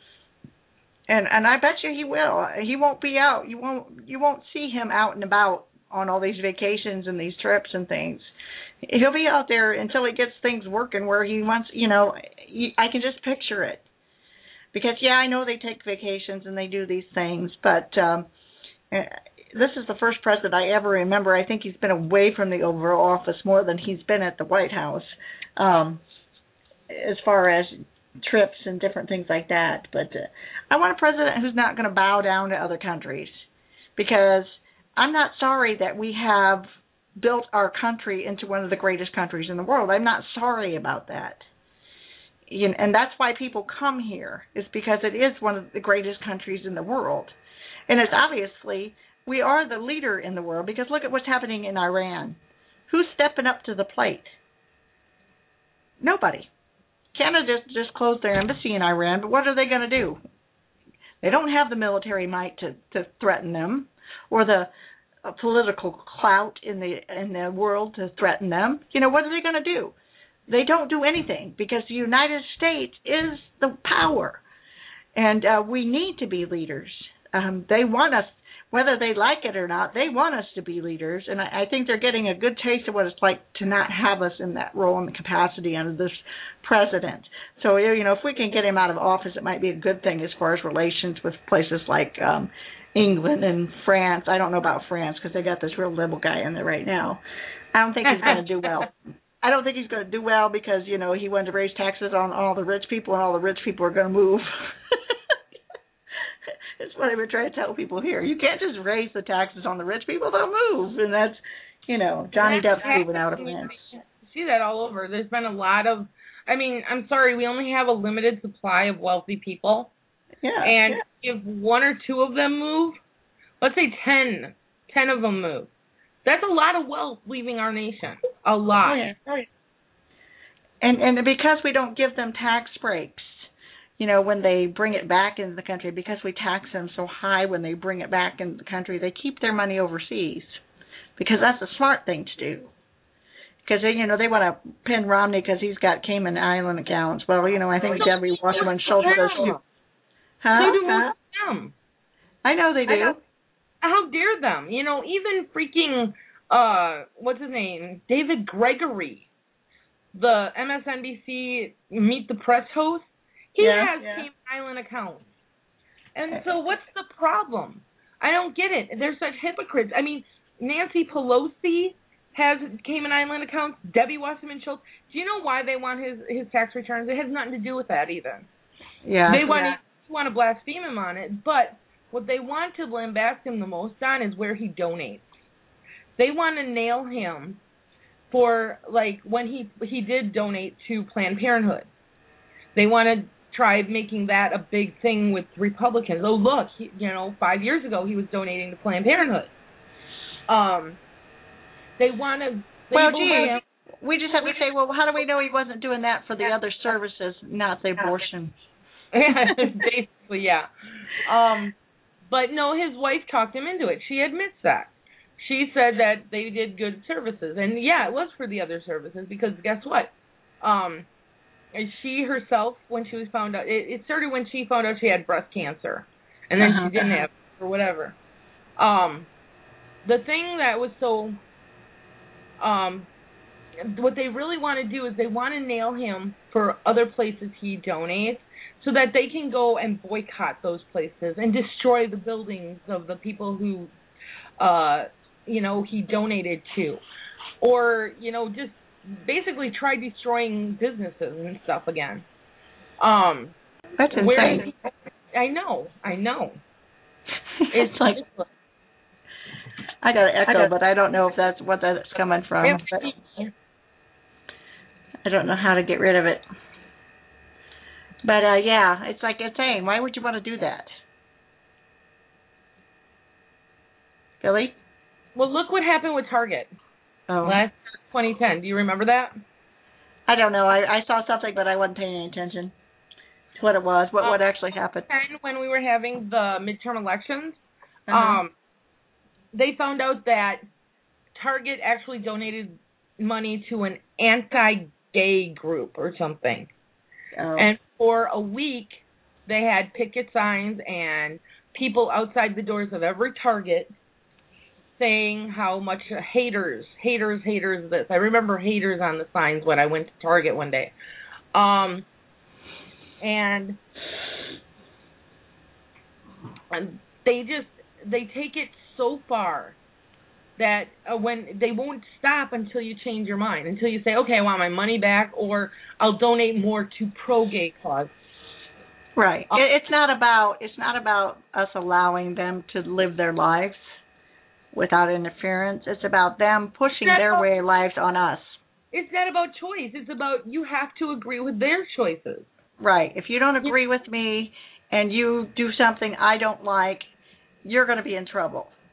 And and I bet you he will. He won't be out. You won't you won't see him out and about on all these vacations and these trips and things. He'll be out there until he gets things working where he wants, you know, I can just picture it. Because, yeah, I know they take vacations and they do these things, but um, this is the first president I ever remember. I think he's been away from the Oval Office more than he's been at the White House um, as far as trips and different things like that. But uh, I want a president who's not going to bow down to other countries, because I'm not sorry that we have built our country into one of the greatest countries in the world. I'm not sorry about that. You know, and that's why people come here, is because it is one of the greatest countries in the world. And it's obviously we are the leader in the world, because look at what's happening in Iran. Who's stepping up to the plate? Nobody. Canada just, just closed their embassy in Iran, but what are they going to do? They don't have the military might to, to threaten them, or the uh, political clout in the in the world to threaten them. You know, what are they going to do? They don't do anything, because the United States is the power, and uh, we need to be leaders. Um, they want us, whether they like it or not, they want us to be leaders, and I, I think they're getting a good taste of what it's like to not have us in that role and the capacity under this president. So, you know, if we can get him out of office, it might be a good thing as far as relations with places like um, England and France. I don't know about France, because they got this real liberal guy in there right now. I don't think he's going to do well. I don't think he's going to do well because, you know, he wanted to raise taxes on all the rich people, and all the rich people are going to move. It's what I've been trying to tell people here. You can't just raise the taxes on the rich people; they'll move, and that's, you know, Johnny Depp's moving out of France. See that all over. There's been a lot of. I mean, I'm sorry, we only have a limited supply of wealthy people. Yeah. And yeah. if one or two of them move, let's say ten, ten of them move, that's a lot of wealth leaving our nation. A lot. Oh yeah. Oh yeah. And and because we don't give them tax breaks, you know, when they bring it back into the country, because we tax them so high when they bring it back into the country, they keep their money overseas, because that's a smart thing to do. Because, you know, they want to pin Romney because he's got Cayman Island accounts. Well, you know, I think Debbie Wasserman Schultz does too. Huh? So do huh? them. I know they do. How dare them? You know, even freaking, uh, what's his name? David Gregory, the M S N B C Meet the Press host. He yeah, has yeah. Cayman Island accounts. And so what's the problem? I don't get it. They're such hypocrites. I mean, Nancy Pelosi has Cayman Island accounts. Debbie Wasserman Schultz. Do you know why they want his, his tax returns? It has nothing to do with that either. Yeah. They want, yeah. to, want to blaspheme him on it, but what they want to lambast him the most on is where he donates. They want to nail him for, like, when he he did donate to Planned Parenthood. They want to try making that a big thing with Republicans. Oh, look, he, you know, five years ago he was donating to Planned Parenthood. Um, they want to. Well, gee, we just have to say, well, how do we know he wasn't doing that for the other services, not the abortion? Basically, yeah. Um, but no, his wife talked him into it. She admits that. She said that they did good services, and yeah, it was for the other services, because guess what? Um. And she herself, when she was found out, it, it started when she found out she had breast cancer, and then uh-huh, she didn't uh-huh. have it, or whatever. Um, the thing that was so, um, what they really want to do is they want to nail him for other places he donates, so that they can go and boycott those places and destroy the buildings of the people who, uh, you know, he donated to, or you know, just. Basically try destroying businesses and stuff again. Um, That's insane. I know, I know. It's, it's like ridiculous. I got an echo, I got, but I don't know if that's what that's coming from. But I don't know how to get rid of it. But uh, yeah, it's like it's saying, why would you want to do that, Billy? Well, look what happened with Target. Oh. Last twenty ten. Do you remember that? I don't know. I, I saw something, but I wasn't paying any attention to what it was. What um, what actually happened? When we were having the midterm elections, uh-huh. um, they found out that Target actually donated money to an anti-gay group or something. Oh. And for a week, they had picket signs and people outside the doors of every Target saying how much haters, haters, haters this. I remember haters on the signs when I went to Target one day. Um, and, and they just, they take it so far that uh, when they won't stop until you change your mind, until you say, okay, I want my money back, or I'll donate more to pro-gay cause. Right. Um, it, it's not about, it's not about us allowing them to live their lives without interference. It's about them pushing their about, way of lives on us. It's not about choice. It's about you have to agree with their choices. Right. If you don't agree with me and you do something I don't like, you're going to be in trouble.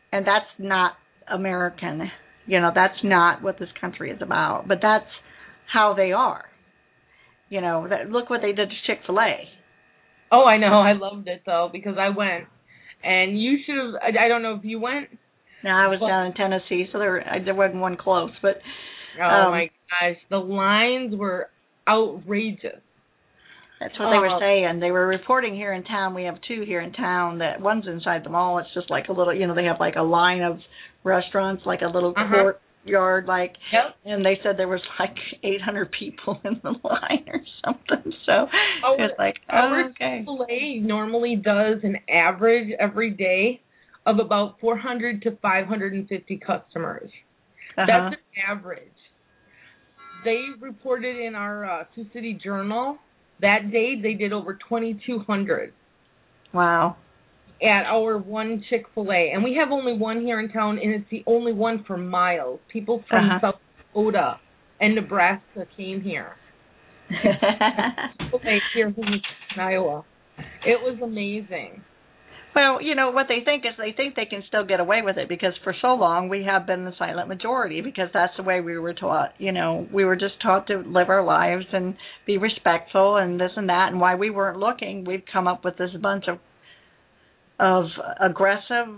and that's not American. You know, that's not what this country is about. But that's how they are. You know, that, look what they did to Chick-fil-A. Oh, I know. I loved it, though, because I went. And you should have, I, I don't know if you went. No, I was well, down in Tennessee, so there, I, there wasn't one close. But oh, um, my gosh. The lines were outrageous. That's what oh. they were saying. They were reporting here in town. We have two here in town. That one's inside the mall. It's just like a little, you know, they have like a line of restaurants, like a little uh-huh. courtyard, like. Yep. And they said there was like eight hundred people in the line or something. So oh, it's like, our oh, okay. Chick-fil-A normally does an average every day of about four hundred to five hundred fifty customers. Uh-huh. That's an average. They reported in our uh, Sioux City Journal. That day, they did over twenty-two hundred. Wow. At our one Chick-fil-A. And we have only one here in town, and it's the only one for miles. People from uh-huh. South Dakota and Nebraska came here. Chick-fil-A here in Iowa. It was amazing. Well, you know, what they think is they think they can still get away with it because for so long we have been the silent majority because that's the way we were taught. You know, we were just taught to live our lives and be respectful and this and that. And while we weren't looking, we've come up with this bunch of of aggressive,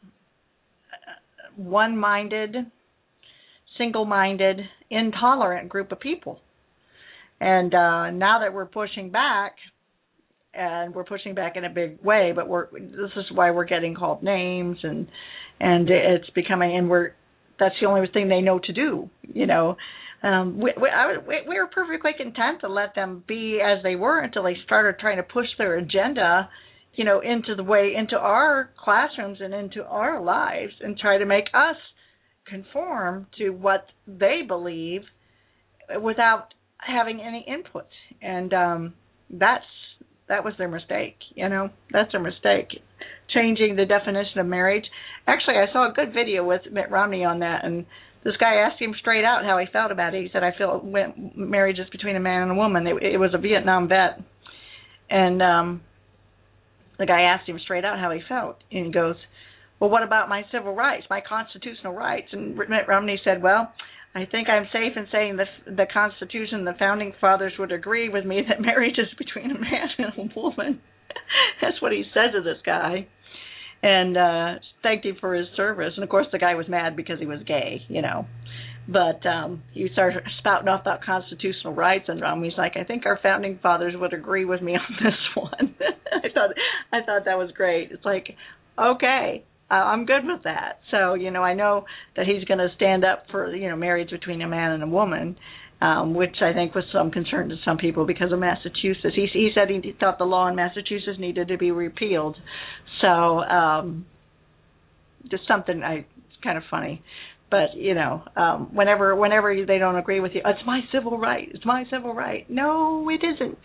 one-minded, single-minded, intolerant group of people. And uh, now that we're pushing back, and we're pushing back in a big way, but we're this is why we're getting called names and and it's becoming and we're that's the only thing they know to do, you know. Um, we we, I, we we were perfectly content to let them be as they were until they started trying to push their agenda, you know, into the way into our classrooms and into our lives and try to make us conform to what they believe without having any input. And um, that's That was their mistake, you know. That's their mistake, changing the definition of marriage. Actually, I saw a good video with Mitt Romney on that, and this guy asked him straight out how he felt about it. He said, I feel marriage is between a man and a woman. It, it was a Vietnam vet. And um, the guy asked him straight out how he felt, and he goes, well, what about my civil rights, my constitutional rights? And Mitt Romney said, well, I think I'm safe in saying that the Constitution, the Founding Fathers would agree with me that marriage is between a man and a woman. That's what he said to this guy. And uh, thanked him for his service. And, of course, the guy was mad because he was gay, you know. But um, he started spouting off about constitutional rights, and um, he's like, I think our Founding Fathers would agree with me on this one. I thought I thought that was great. It's like, okay. Uh, I'm good with that. So, you know, I know that he's going to stand up for, you know, marriage between a man and a woman, um, which I think was some concern to some people because of Massachusetts. He, he said he thought the law in Massachusetts needed to be repealed. So, um, just something I, it's kind of funny. But, you know, um, whenever whenever they don't agree with you, it's my civil right. It's my civil right. No, it isn't.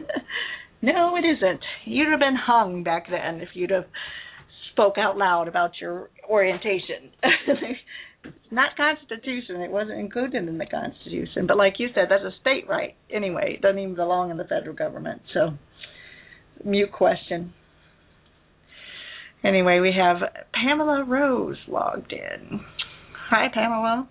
No, it isn't. You'd have been hung back then if you'd have spoke out loud about your orientation. It's not Constitution. It wasn't included in the Constitution. But like you said, that's a state right. Anyway, it doesn't even belong in the federal government. So, mute question. Anyway, we have Pamela Rose logged in. Hi, Pamela.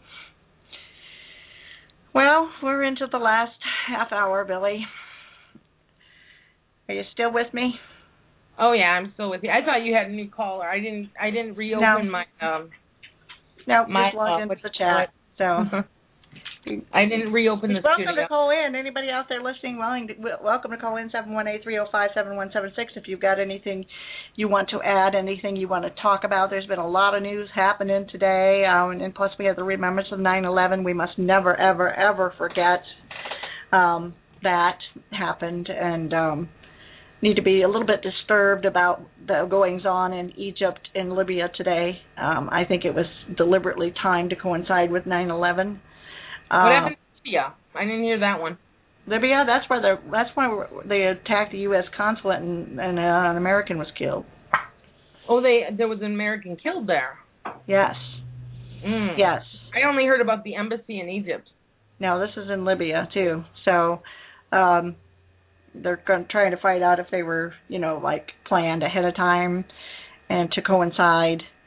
Well, we're into the last half hour, Billy. Are you still with me? Oh yeah, I'm still with you. I thought you had a new caller. I didn't. I didn't reopen no. my um. No, my just logged uh, into the chat. So I didn't reopen the welcome studio. to call in. Anybody out there listening, willing to, welcome to call in seven one eight, three oh five, seven one seven six if you've got anything you want to add, anything you want to talk about. There's been a lot of news happening today, um, and, and plus we have the remembrance of nine eleven. We must never, ever, ever forget um, that happened, and um, need to be a little bit disturbed about the goings-on in Egypt and Libya today. Um, I think it was deliberately timed to coincide with nine eleven. Uh, what happened to Libya? I didn't hear that one. Libya, that's where the that's why they attacked the U S consulate and, and uh, an American was killed. Oh, they there was an American killed there. Yes. Mm. Yes. I only heard about the embassy in Egypt. No, this is in Libya too. So. Um, They're going, trying to find out if they were, you know, like planned ahead of time and to coincide.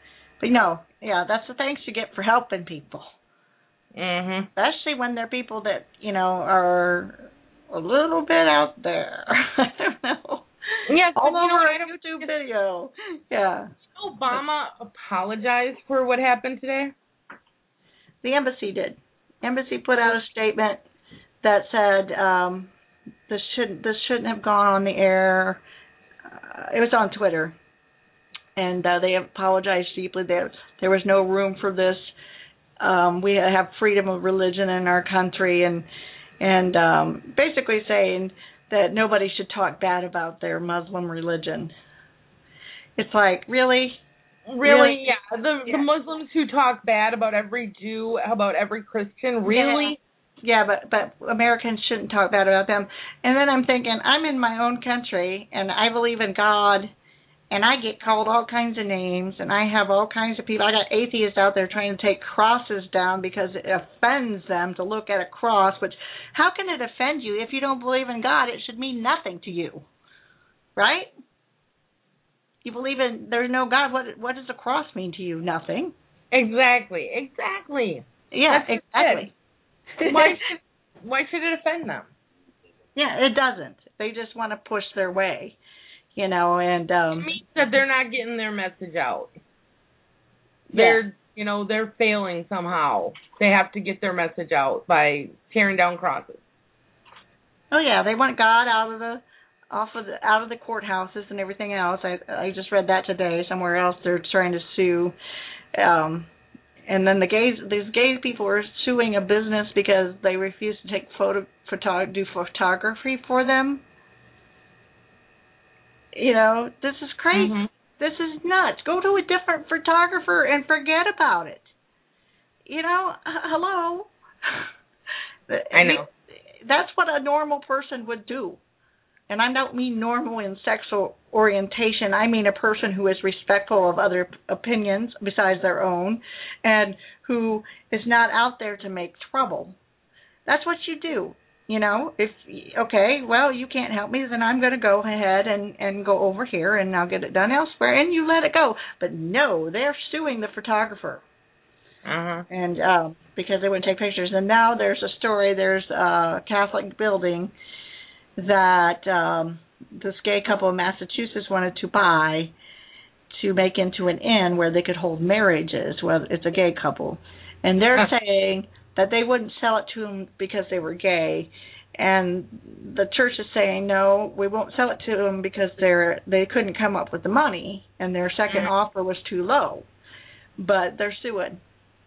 No, yeah, that's the thanks you get for helping people. Mhm. Especially when they're people that, you know, are a little bit out there. I don't know. Yes, All but you know over what? a YouTube video. Yeah. Obama apologized for what happened today? The embassy did. Embassy put out a statement that said um, this shouldn't this shouldn't have gone on the air. Uh, it was on Twitter, and uh, they apologized deeply. There there was no room for this. Um, we have freedom of religion in our country, and and um, basically saying that nobody should talk bad about their Muslim religion. It's like, really? Really? Really? Yeah. The Yeah. the Muslims who talk bad about every Jew, about every Christian, really? Yeah, but but Americans shouldn't talk bad about them. And then I'm thinking, I'm in my own country, and I believe in God, and I get called all kinds of names, and I have all kinds of people. I got atheists out there trying to take crosses down because it offends them to look at a cross. Which, how can it offend you if you don't believe in God? It should mean nothing to you, right? You believe in there's no God. What what does a cross mean to you? Nothing. Exactly. Exactly. Yeah, That's exactly. Why should why should it offend them? Yeah, it doesn't. They just want to push their way, you know, and um It means that they're not getting their message out. They're yeah. you know, they're failing somehow. They have to get their message out by tearing down crosses. Oh yeah, they want God out of the off of the out of the courthouses and everything else. I I just read that today somewhere else. They're trying to sue, um, and then the gays these gay people are suing a business because they refuse to take photo photo do photography for them. You know, this is crazy. Mhm. This is nuts. Go to a different photographer and forget about it. You know, h- hello. I know. That's what a normal person would do. And I don't mean normal in sexual orientation. I mean a person who is respectful of other opinions besides their own and who is not out there to make trouble. That's what you do. You know, if, okay, well, you can't help me, then I'm going to go ahead and, and go over here and I'll get it done elsewhere, and you let it go. But no, they're suing the photographer. Uh-huh. And uh, because they wouldn't take pictures. And now there's a story, there's a Catholic building that um, this gay couple in Massachusetts wanted to buy to make into an inn where they could hold marriages. Well, it's a gay couple. And they're saying that they wouldn't sell it to them because they were gay. And the church is saying, no, we won't sell it to them because they're they couldn't come up with the money, and their second offer was too low. But they're suing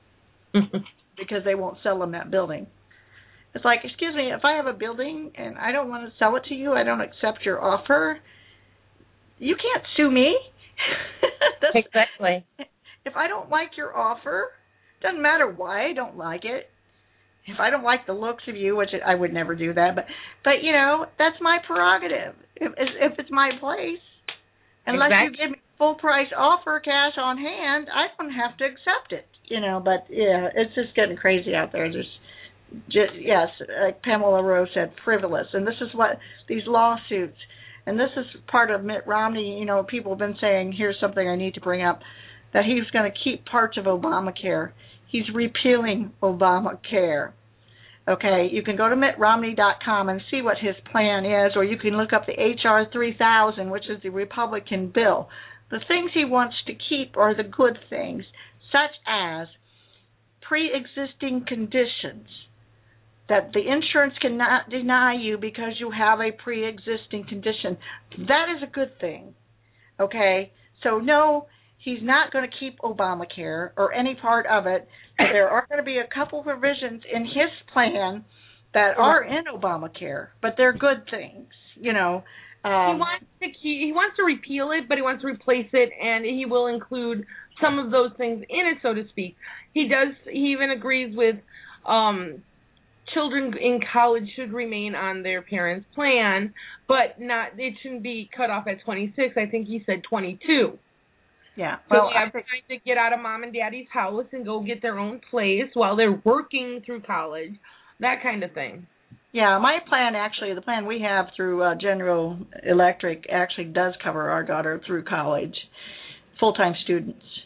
because they won't sell them that building. It's like, excuse me, if I have a building and I don't want to sell it to you, I don't accept your offer, you can't sue me. That's, Exactly. if I don't like your offer, doesn't matter why I don't like it. If I don't like the looks of you, which I would never do that, but, but you know, that's my prerogative. If, if it's my place, unless Exactly. you give me full price offer, cash on hand, I don't have to accept it. You know, but yeah, it's just getting crazy out there. There's just, yes, like Pamela Rose said, frivolous, and this is what these lawsuits, and this is part of Mitt Romney. You know, people have been saying, here's something I need to bring up, that he's going to keep parts of Obamacare. He's repealing Obamacare. Okay, you can go to mitt romney dot com and see what his plan is, or you can look up the H R three thousand, which is the Republican bill. The things he wants to keep are the good things, such as pre-existing conditions, that the insurance cannot deny you because you have a pre-existing condition. That is a good thing. Okay, so no, he's not going to keep Obamacare or any part of it. There are going to be a couple provisions in his plan that are in Obamacare, but they're good things, you know. Um, he wants to keep, he wants to repeal it, but he wants to replace it, and he will include some of those things in it, so to speak. He does. He even agrees with um, children in college should remain on their parents' plan, but not. It shouldn't be cut off at twenty-six. I think he said twenty-two. Yeah. So Well, they have time to get out of mom and daddy's house and go get their own place while they're working through college, that kind of thing. Yeah, my plan actually, the plan we have through uh, General Electric actually does cover our daughter through college, full-time students.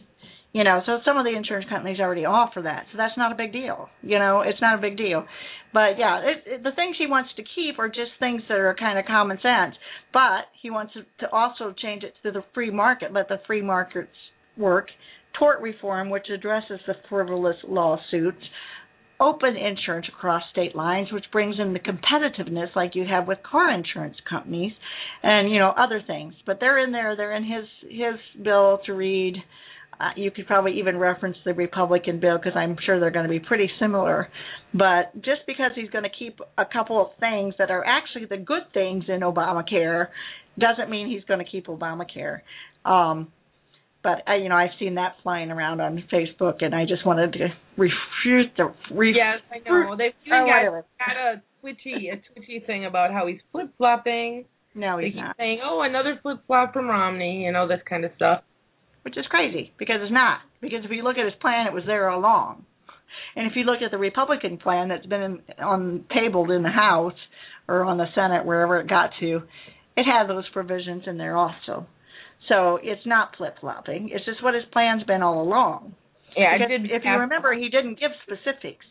You know, so some of the insurance companies already offer that, so that's not a big deal. You know, it's not a big deal. But yeah, it, it, the things he wants to keep are just things that are kind of common sense. But he wants to also change it to the free market, let the free markets work. Tort reform, which addresses the frivolous lawsuits. Open insurance across state lines, which brings in the competitiveness like you have with car insurance companies, and you know other things. But they're in there. They're in his his bill to read. Uh, you could probably even reference the Republican bill because I'm sure they're going to be pretty similar. But just because he's going to keep a couple of things that are actually the good things in Obamacare doesn't mean he's going to keep Obamacare. Um, but, uh, you know, I've seen that flying around on Facebook, and I just wanted to refute the... Ref- yes, I know. They've even oh, got, got a twitchy a twitchy thing about how he's flip-flopping. No, he's they keep not. saying, oh, another flip-flop from Romney, you know, this kind of stuff. Which is crazy, because it's not. Because if you look at his plan, it was there all along. And if you look at the Republican plan that's been in, on tabled in the House or on the Senate, wherever it got to, it had those provisions in there also. So it's not flip-flopping. It's just what his plan's been all along. Yeah, because I did. If you remember, he didn't give specifics.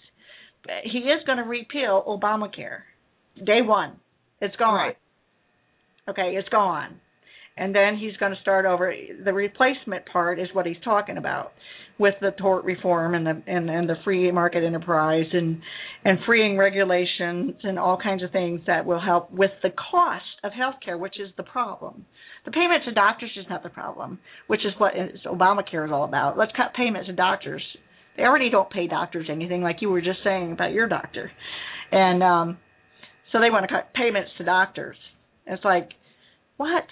He is going to repeal Obamacare. Day one. It's gone. Right. Okay, it's gone. And then he's going to start over. The replacement part is what he's talking about, with the tort reform and the and, and the free market enterprise and and freeing regulations and all kinds of things that will help with the cost of health care, which is the problem. The payment to doctors is not the problem, which is what Obamacare is all about. Let's cut payments to doctors. They already don't pay doctors anything, like you were just saying about your doctor. And um, so they want to cut payments to doctors. It's like, what?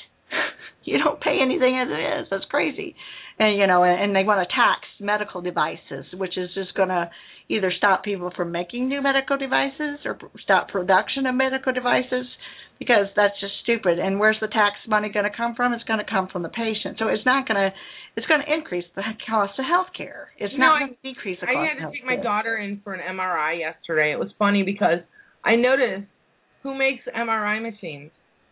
You don't pay anything as it is. That's crazy. And, you know, and they want to tax medical devices, which is just going to either stop people from making new medical devices or stop production of medical devices, because that's just stupid. And where's the tax money going to come from? It's going to come from the patient. So it's not going to, it's going to increase the cost of health care. It's you not know, going to decrease the I cost had of to health take care. my daughter in for an M R I yesterday. It was funny because I noticed who makes M R I machines.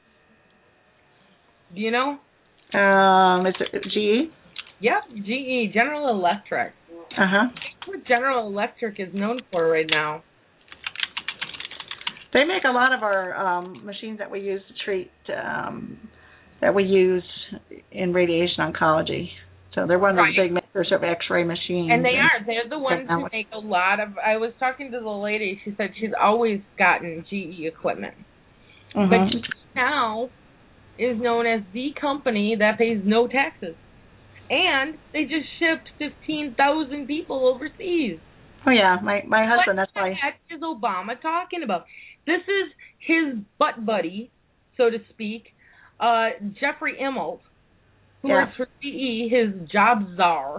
Do you know? Um, is it G E? Yep, G E, General Electric. Uh-huh. That's what General Electric is known for right now. They make a lot of our um, machines that we use to treat, um, that we use in radiation oncology. So they're one of right. the big makers of X-ray machines. And they are. They're the ones who make a lot of, I was talking to the lady, she said she's always gotten G E equipment. Mm-hmm. But G E now is known as the company that pays no taxes. And they just shipped fifteen thousand people overseas. Oh, yeah. My my husband, what that's why. What the heck is Obama talking about? This is his butt buddy, so to speak, uh, Jeffrey Immelt, who Yeah. works for G E, his job czar.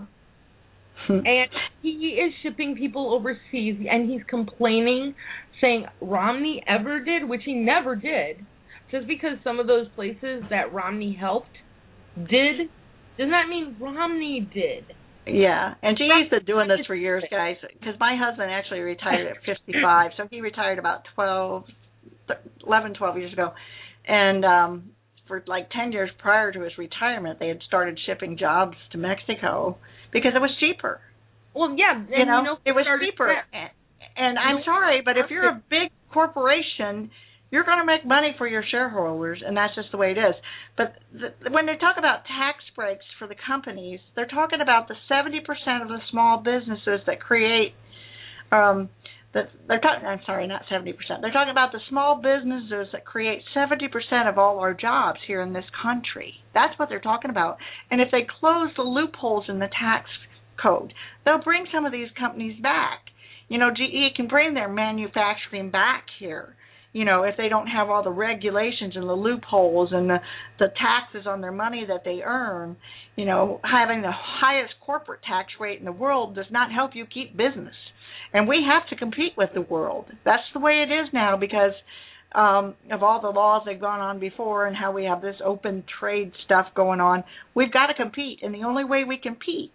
And he is shipping people overseas, and he's complaining, saying Romney ever did, which he never did. Just because some of those places that Romney helped did, does not mean Romney did. Yeah, and G E's been doing this for years, guys, because my husband actually retired at fifty-five, so he retired about twelve, eleven, twelve years ago. And um, for like ten years prior to his retirement, they had started shipping jobs to Mexico because it was cheaper. Well, yeah, and you know, you know it was cheaper. And, and I'm sorry, but if you're a big corporation, you're going to make money for your shareholders, and that's just the way it is. But the, when they talk about tax breaks for the companies, they're talking about the seventy percent of the small businesses that create, um, that they're talking, I'm sorry, not seventy percent. They're talking about the small businesses that create seventy percent of all our jobs here in this country. That's what they're talking about. And if they close the loopholes in the tax code, they'll bring some of these companies back. You know, G E can bring their manufacturing back here. You know, if they don't have all the regulations and the loopholes and the, the taxes on their money that they earn, you know, having the highest corporate tax rate in the world does not help you keep business. And we have to compete with the world. That's the way it is now because um, of all the laws that have gone on before and how we have this open trade stuff going on. We've got to compete, and the only way we compete.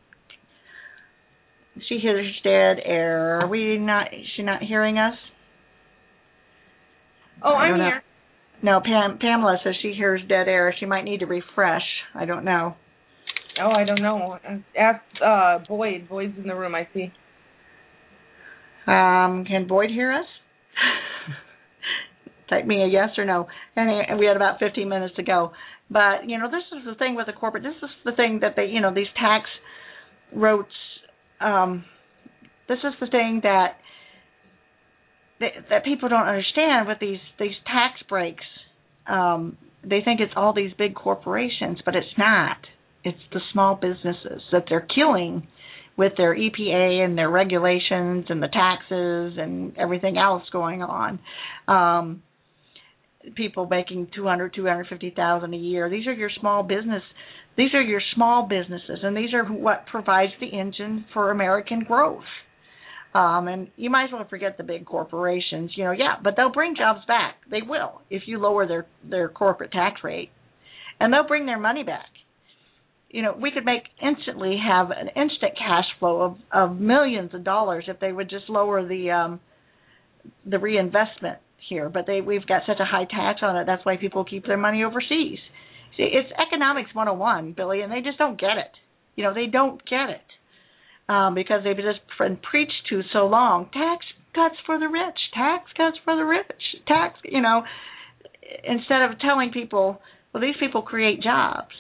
She hears dead air. Are we not? Is she not hearing us? Oh, I'm know. here. No, Pam, Pamela says she hears dead air. She might need to refresh. I don't know. Oh, I don't know. Ask uh, Boyd. Boyd's in the room, I see. Um, can Boyd hear us? Type me a yes or no. And we had about fifteen minutes to go. But, you know, this is the thing with the corporate. This is the thing that they, you know, these tax roads, um, this is the thing that that, that people don't understand with these, these tax breaks. Um, they think it's all these big corporations, but it's not. It's the small businesses that they're killing with their E P A and their regulations and the taxes and everything else going on. Um, people making two hundred, two hundred fifty thousand a year. These are your small business. These are your small businesses, and these are what provides the engine for American growth. Um, and you might as well forget the big corporations. You know, yeah, but they'll bring jobs back. They will if you lower their their corporate tax rate, and they'll bring their money back. You know, we could make instantly have an instant cash flow of, of millions of dollars if they would just lower the um, the reinvestment here. But they we've got such a high tax on it. That's why people keep their money overseas. See, it's economics one oh one, Billy, and they just don't get it. You know, they don't get it um, because they've just been preached to so long. Tax cuts for the rich. Tax cuts for the rich. Tax, you know, instead of telling people, well, these people create jobs.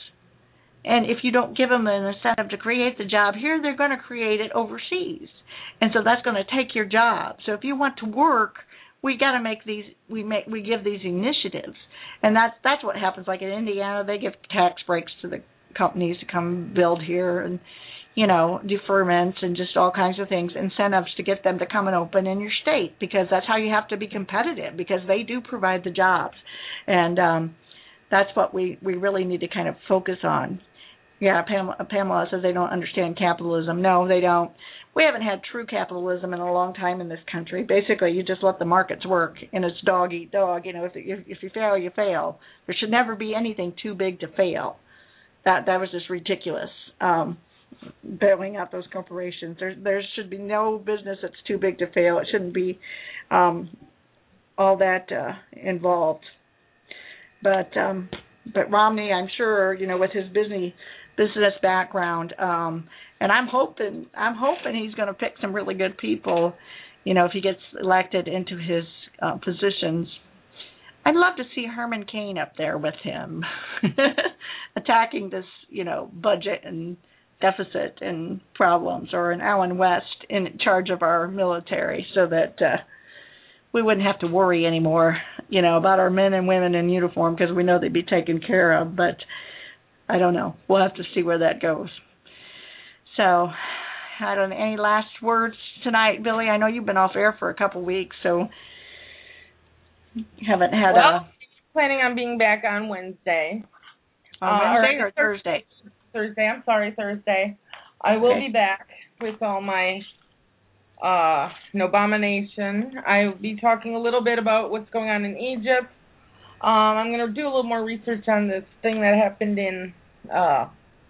And if you don't give them an incentive to create the job here, they're going to create it overseas. And so that's going to take your job. So if you want to work, we got to make these, we make, we give these initiatives. And that's, that's what happens. Like in Indiana, they give tax breaks to the companies to come build here and, you know, deferments and just all kinds of things, incentives to get them to come and open in your state, because that's how you have to be competitive, because they do provide the jobs. And um, that's what we, we really need to kind of focus on. Yeah, Pamela, Pamela says they don't understand capitalism. No, they don't. We haven't had true capitalism in a long time in this country. Basically, you just let the markets work, and it's dog eat dog. You know, if if, if you fail, you fail. There should never be anything too big to fail. That that was just ridiculous. Um, bailing out those corporations. There there should be no business that's too big to fail. It shouldn't be um, all that uh, involved. But um, but Romney, I'm sure, you know, with his busy. business background, um, and I'm hoping I'm hoping he's going to pick some really good people, you know, if he gets elected into his uh, positions. I'd love to see Herman Cain up there with him, attacking this, you know, budget and deficit and problems, or an Allen West in charge of our military, so that uh, we wouldn't have to worry anymore, you know, about our men and women in uniform, because we know they'd be taken care of. But I don't know. We'll have to see where that goes. So, I don't know. Any last words tonight, Billy? I know you've been off air for a couple weeks, so haven't had well, a... planning on being back on Wednesday. On Wednesday uh, or, or Thursday? Thursday. I'm sorry, Thursday. I will okay. be back with all my uh, Nobomination. I will be talking a little bit about what's going on in Egypt. Um, I'm going to do a little more research on this thing that happened in, uh,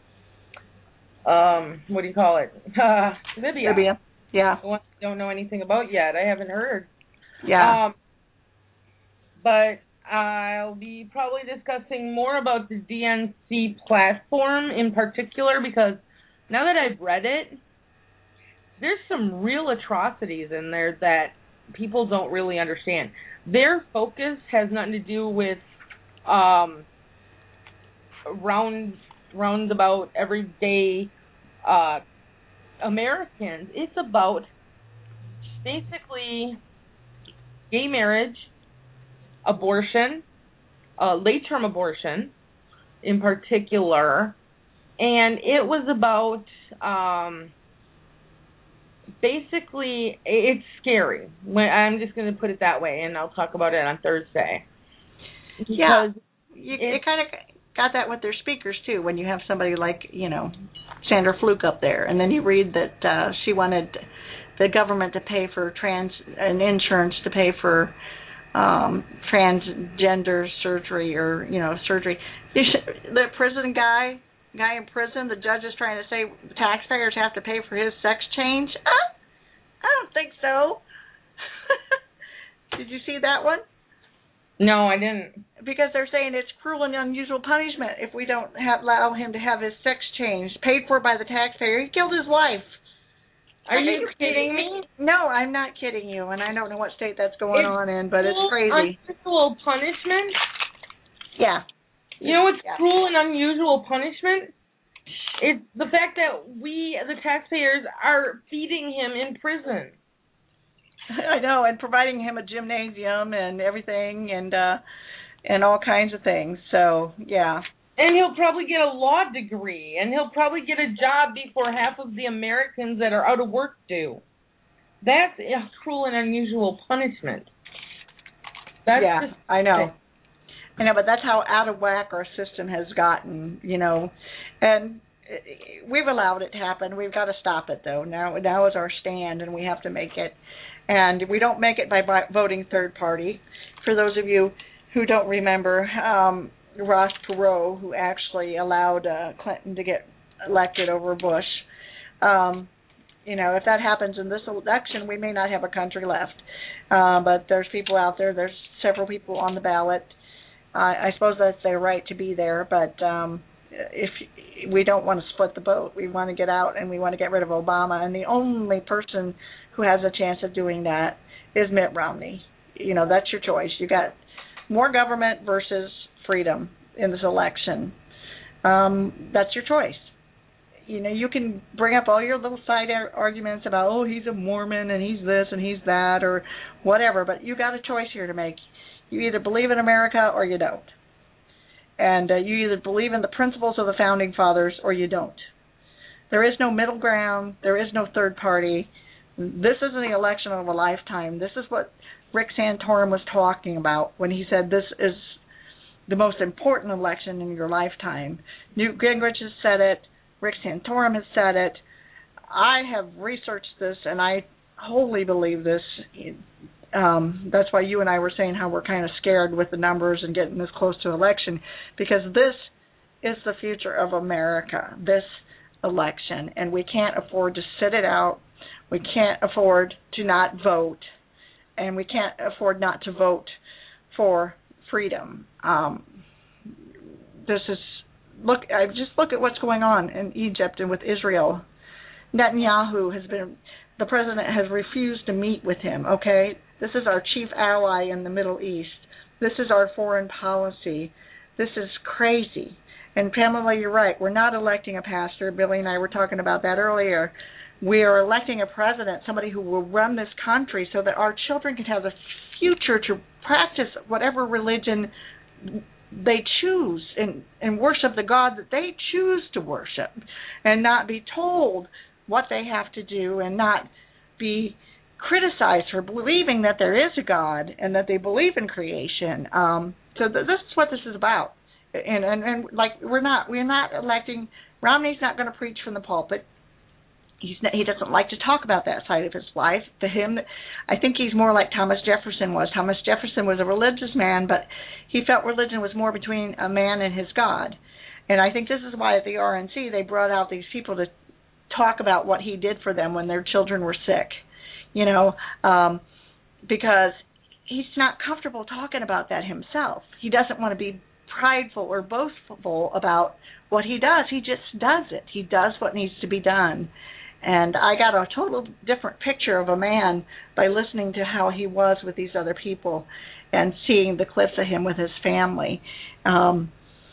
um, what do you call it? Uh, Libya. Libya, yeah. The one I don't know anything about yet. I haven't heard. Yeah. Um, but I'll be probably discussing more about the D N C platform in particular, because now that I've read it, there's some real atrocities in there that people don't really understand. Their focus has nothing to do with um, round roundabout everyday uh, Americans. It's about basically gay marriage, abortion, uh, late-term abortion in particular, and it was about um, basically, it's scary. When I'm just going to put it that way, and I'll talk about it on Thursday. Yeah, you, you kind of got that with their speakers too. When you have somebody like, you know, Sandra Fluke up there, and then you read that uh, she wanted the government to pay for trans and insurance to pay for um, transgender surgery, or you know, surgery. The prison guy. Guy in prison, the judge is trying to say taxpayers have to pay for his sex change. Uh, I don't think so. Did you see that one? No, I didn't. Because they're saying it's cruel and unusual punishment if we don't have, allow him to have his sex changed, paid for by the taxpayer. He killed his wife. Are you kidding me? No, I'm not kidding you, and I don't know what state that's going It's on in, but it's cruel, crazy. Unusual punishment? Yeah. You know what's Yeah. cruel and unusual punishment? It's the fact that we, the taxpayers, are feeding him in prison. I know, and providing him a gymnasium and everything, and uh, and all kinds of things. So, yeah. And he'll probably get a law degree, and he'll probably get a job before half of the Americans that are out of work do. That's a cruel and unusual punishment. That's yeah, just I know. I know, but that's how out of whack our system has gotten, you know. And we've allowed it to happen. We've got to stop it, though. Now, now is our stand, and we have to make it. And we don't make it by, by voting third party. For those of you who don't remember, um, Ross Perot, who actually allowed uh, Clinton to get elected over Bush. Um, you know, if that happens in this election, we may not have a country left. Uh, but there's people out there. There's several people on the ballot. Uh, I suppose that's their right to be there. But um, if we don't want to split the vote, we want to get out and we want to get rid of Obama. And the only person who has a chance of doing that is Mitt Romney. You know, that's your choice. You got more government versus freedom in this election. Um, that's your choice. You know, you can bring up all your little side arguments about, oh, he's a Mormon and he's this and he's that or whatever, but you got a choice here to make. You either believe in America or you don't. And uh, you either believe in the principles of the Founding Fathers or you don't. There is no middle ground. There is no third party. This isn't the election of a lifetime. This is what Rick Santorum was talking about when he said this is the most important election in your lifetime. Newt Gingrich has said it. Rick Santorum has said it. I have researched this, and I wholly believe this. Um, that's why you and I were saying how we're kind of scared with the numbers and getting this close to election, because this is the future of America, this election, and we can't afford to sit it out. We can't afford to not vote, and we can't afford not to vote for freedom. Um, this is look. I just look at what's going on in Egypt and with Israel. Netanyahu has been the president has refused to meet with him. Okay, this is our chief ally in the Middle East. This is our foreign policy. This is crazy. And Pamela, you're right. We're not electing a pastor. Billy and I were talking about that earlier. We are electing a president, somebody who will run this country so that our children can have a future to practice whatever religion they choose and, and worship the God that they choose to worship and not be told what they have to do and not be criticized for believing that there is a God and that they believe in creation. Um, so th- this is what this is about. And, and, and like we're not we're not electing Romney's not going to preach from the pulpit. He's not, he doesn't like to talk about that side of his life. To him, I think he's more like Thomas Jefferson was. Thomas Jefferson was a religious man, but he felt religion was more between a man and his God. And I think this is why at the R N C they brought out these people to talk about what he did for them when their children were sick, you know, um, because he's not comfortable talking about that himself. He doesn't want to be prideful or boastful about what he does. He just does it. He does what needs to be done. And I got a total different picture of a man by listening to how he was with these other people and seeing the clips of him with his family. Um,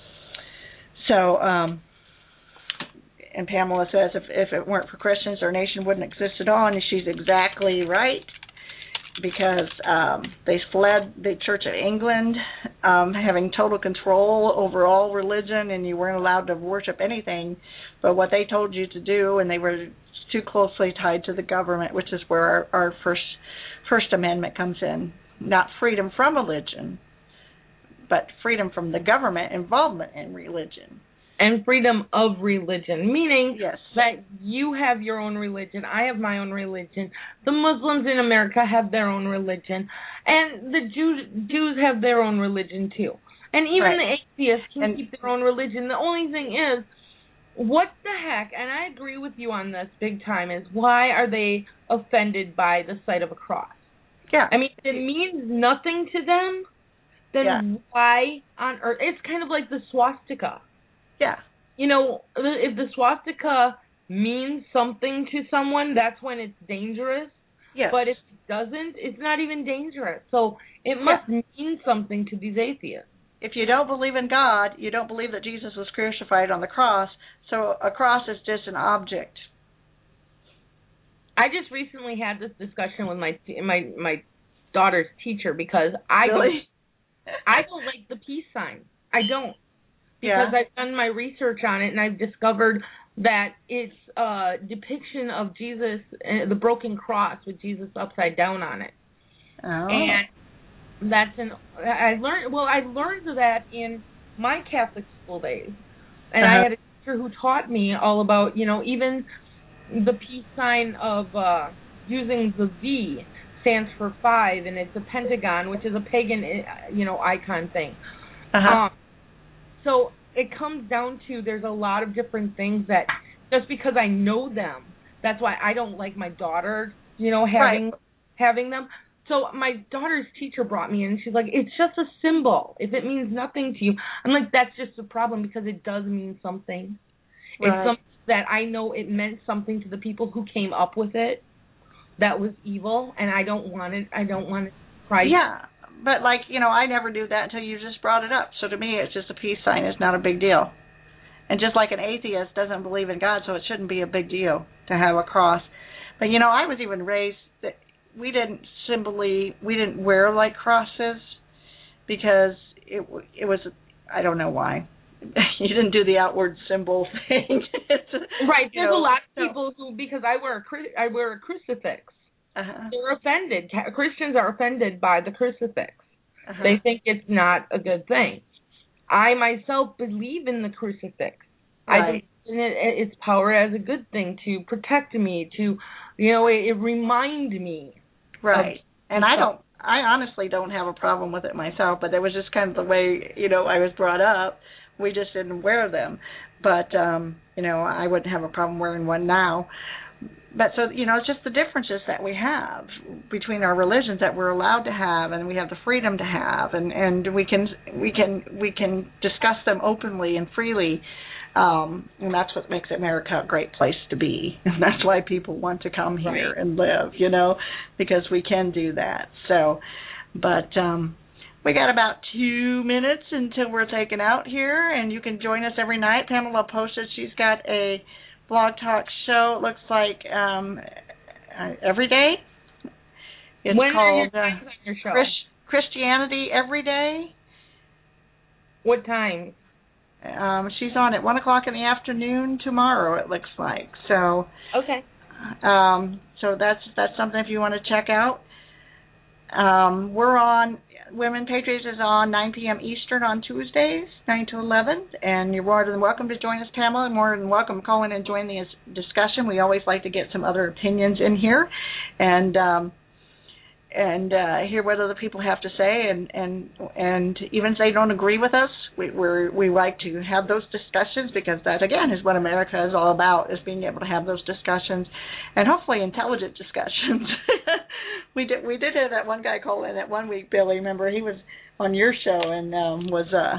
so, um, and Pamela says if, if it weren't for Christians, our nation wouldn't exist at all. And she's exactly right, because um, they fled the Church of England, um, having total control over all religion, and you weren't allowed to worship anything but what they told you to do, and they were too closely tied to the government, which is where our, our first First Amendment comes in. Not freedom from religion, but freedom from the government involvement in religion. And freedom of religion, meaning yes. that you have your own religion, I have my own religion, the Muslims in America have their own religion, and the Jews, Jews have their own religion too. And even right. the atheists can and, keep their own religion. The only thing is, what the heck, and I agree with you on this big time, is why are they offended by the sight of a cross? Yeah. I mean, it means nothing to them. then Yeah. why on earth? It's kind of like the swastika. Yeah. You know, if the swastika means something to someone, that's when it's dangerous. Yes. But if it doesn't, it's not even dangerous. So it must Yeah. mean something to these atheists. If you don't believe in God, you don't believe that Jesus was crucified on the cross, so a cross is just an object. I just recently had this discussion with my my my daughter's teacher because I Really? don't I don't like the peace sign. I don't. Because Yeah. I've done my research on it and I've discovered that it's a depiction of Jesus, uh, the broken cross with Jesus upside down on it. Oh. And that's an I learned well I learned that in my Catholic school days, and Uh-huh. I had a teacher who taught me all about, you know, even the peace sign of uh, using the V stands for five, and it's a pentagon, which is a pagan, you know, icon thing. Uh-huh. Um, so it comes down to there's a lot of different things that just because I know them, that's why I don't like my daughter, you know, having Right. having them. So my daughter's teacher brought me in, and she's like, it's just a symbol. If it means nothing to you, I'm like, that's just a problem because it does mean something. Right. It's something that I know it meant something to the people who came up with it that was evil, and I don't want it. I don't want it. Christ. Yeah, but like, you know, I never do that until you just brought it up. So to me, it's just a peace sign. It's not a big deal. And just like an atheist doesn't believe in God, so it shouldn't be a big deal to have a cross. But, you know, I was even raised that we didn't simply, we didn't wear like crosses because it it was, I don't know why. You didn't do the outward symbol thing. It's, Right. you There's know, a lot of so- people who, because I wear a cru- I wear a crucifix, Uh-huh. they're offended. Ca- Christians are offended by the crucifix. Uh-huh. They think it's not a good thing. I myself believe in the crucifix. I Right. believe in it, its power as a good thing to protect me, to, you know, it, it remind me. Right. And I stuff. don't, I honestly don't have a problem with it myself, but it was just kind of the way, you know, I was brought up. We just didn't wear them. But, um, you know, I wouldn't have a problem wearing one now. But so, you know, it's just the differences that we have between our religions that we're allowed to have and we have the freedom to have, and, and we can we can we can discuss them openly and freely. Um, and that's what makes America a great place to be. And that's why people want to come here Right. and live, you know, because we can do that. So, but um, we got about two minutes until we're taken out here, and you can join us every night. Pamela posted she's got a Blog Talk show, it looks like, um, uh, every day. It's When are your called uh, times on your show? Chris, Christianity Every Day. What time? Um, she's on at one o'clock in the afternoon tomorrow, it looks like. So, Okay. um, so that's that's something if you want to check out. Um, we're on, Women Patriots is on nine p.m. Eastern on Tuesdays, nine to eleven, and you're more than welcome to join us, Pamela, and more than welcome to call in and join the discussion. We always like to get some other opinions in here, and um, and uh, hear what other people have to say, and, and and even if they don't agree with us, we we're, we like to have those discussions, because that, again, is what America is all about, is being able to have those discussions, and hopefully intelligent discussions. we did we did have that one guy call in that one week, Billy, remember, he was on your show and um, was uh,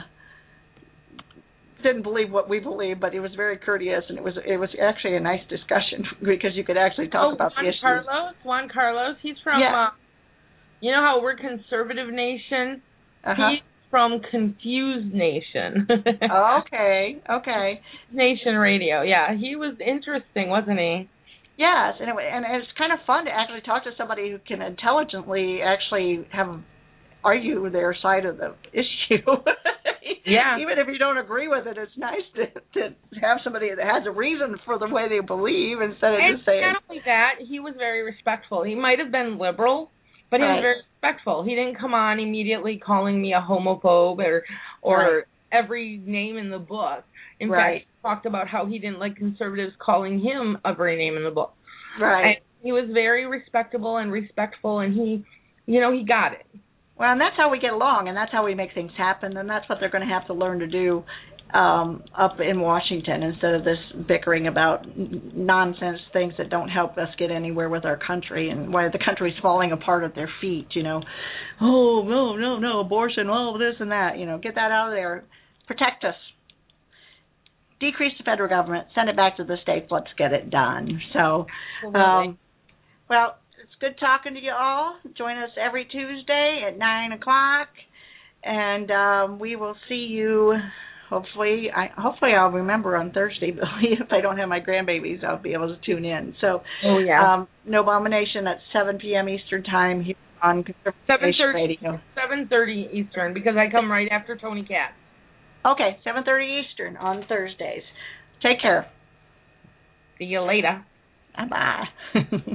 didn't believe what we believe, but he was very courteous, and it was it was actually a nice discussion because you could actually talk oh, about Juan the issues. Carlos? Juan Carlos? He's from, Yeah. uh, you know how we're Conservative Nation? Uh-huh. He's from Confused Nation. Okay, okay. Nation Radio, yeah. He was interesting, wasn't he? Yes, and, it, and it's kind of fun to actually talk to somebody who can intelligently actually have argue their side of the issue. Yeah. Even if you don't agree with it, it's nice to, to have somebody that has a reason for the way they believe instead of And just saying. not only that, he was very respectful. He might have been liberal, but he Right. was very respectful. He didn't come on immediately calling me a homophobe or or Right. every name in the book. In Right. fact, he talked about how he didn't like conservatives calling him every name in the book. Right. And he was very respectable and respectful, and he, you know, he got it. Well, and that's how we get along, and that's how we make things happen, and that's what they're going to have to learn to do um, up in Washington instead of this bickering about n- nonsense things that don't help us get anywhere with our country and why the country's falling apart at their feet, you know. Oh, no, no, no, abortion, oh, this and that, you know, get that out of there. Protect us. Decrease the federal government, send it back to the states, let's get it done. So, um, well, it's good talking to you all. Join us every Tuesday at nine o'clock, and um, we will see you. Hopefully, I hopefully I'll remember on Thursday. But if I don't have my grandbabies, I'll be able to tune in. So, oh yeah, um, No Abomination at seven p.m. Eastern Time here on seven thirty Radio. seven thirty Eastern, because I come right after Tony Katz. Okay, seven thirty Eastern on Thursdays. Take care. See you later. Bye bye.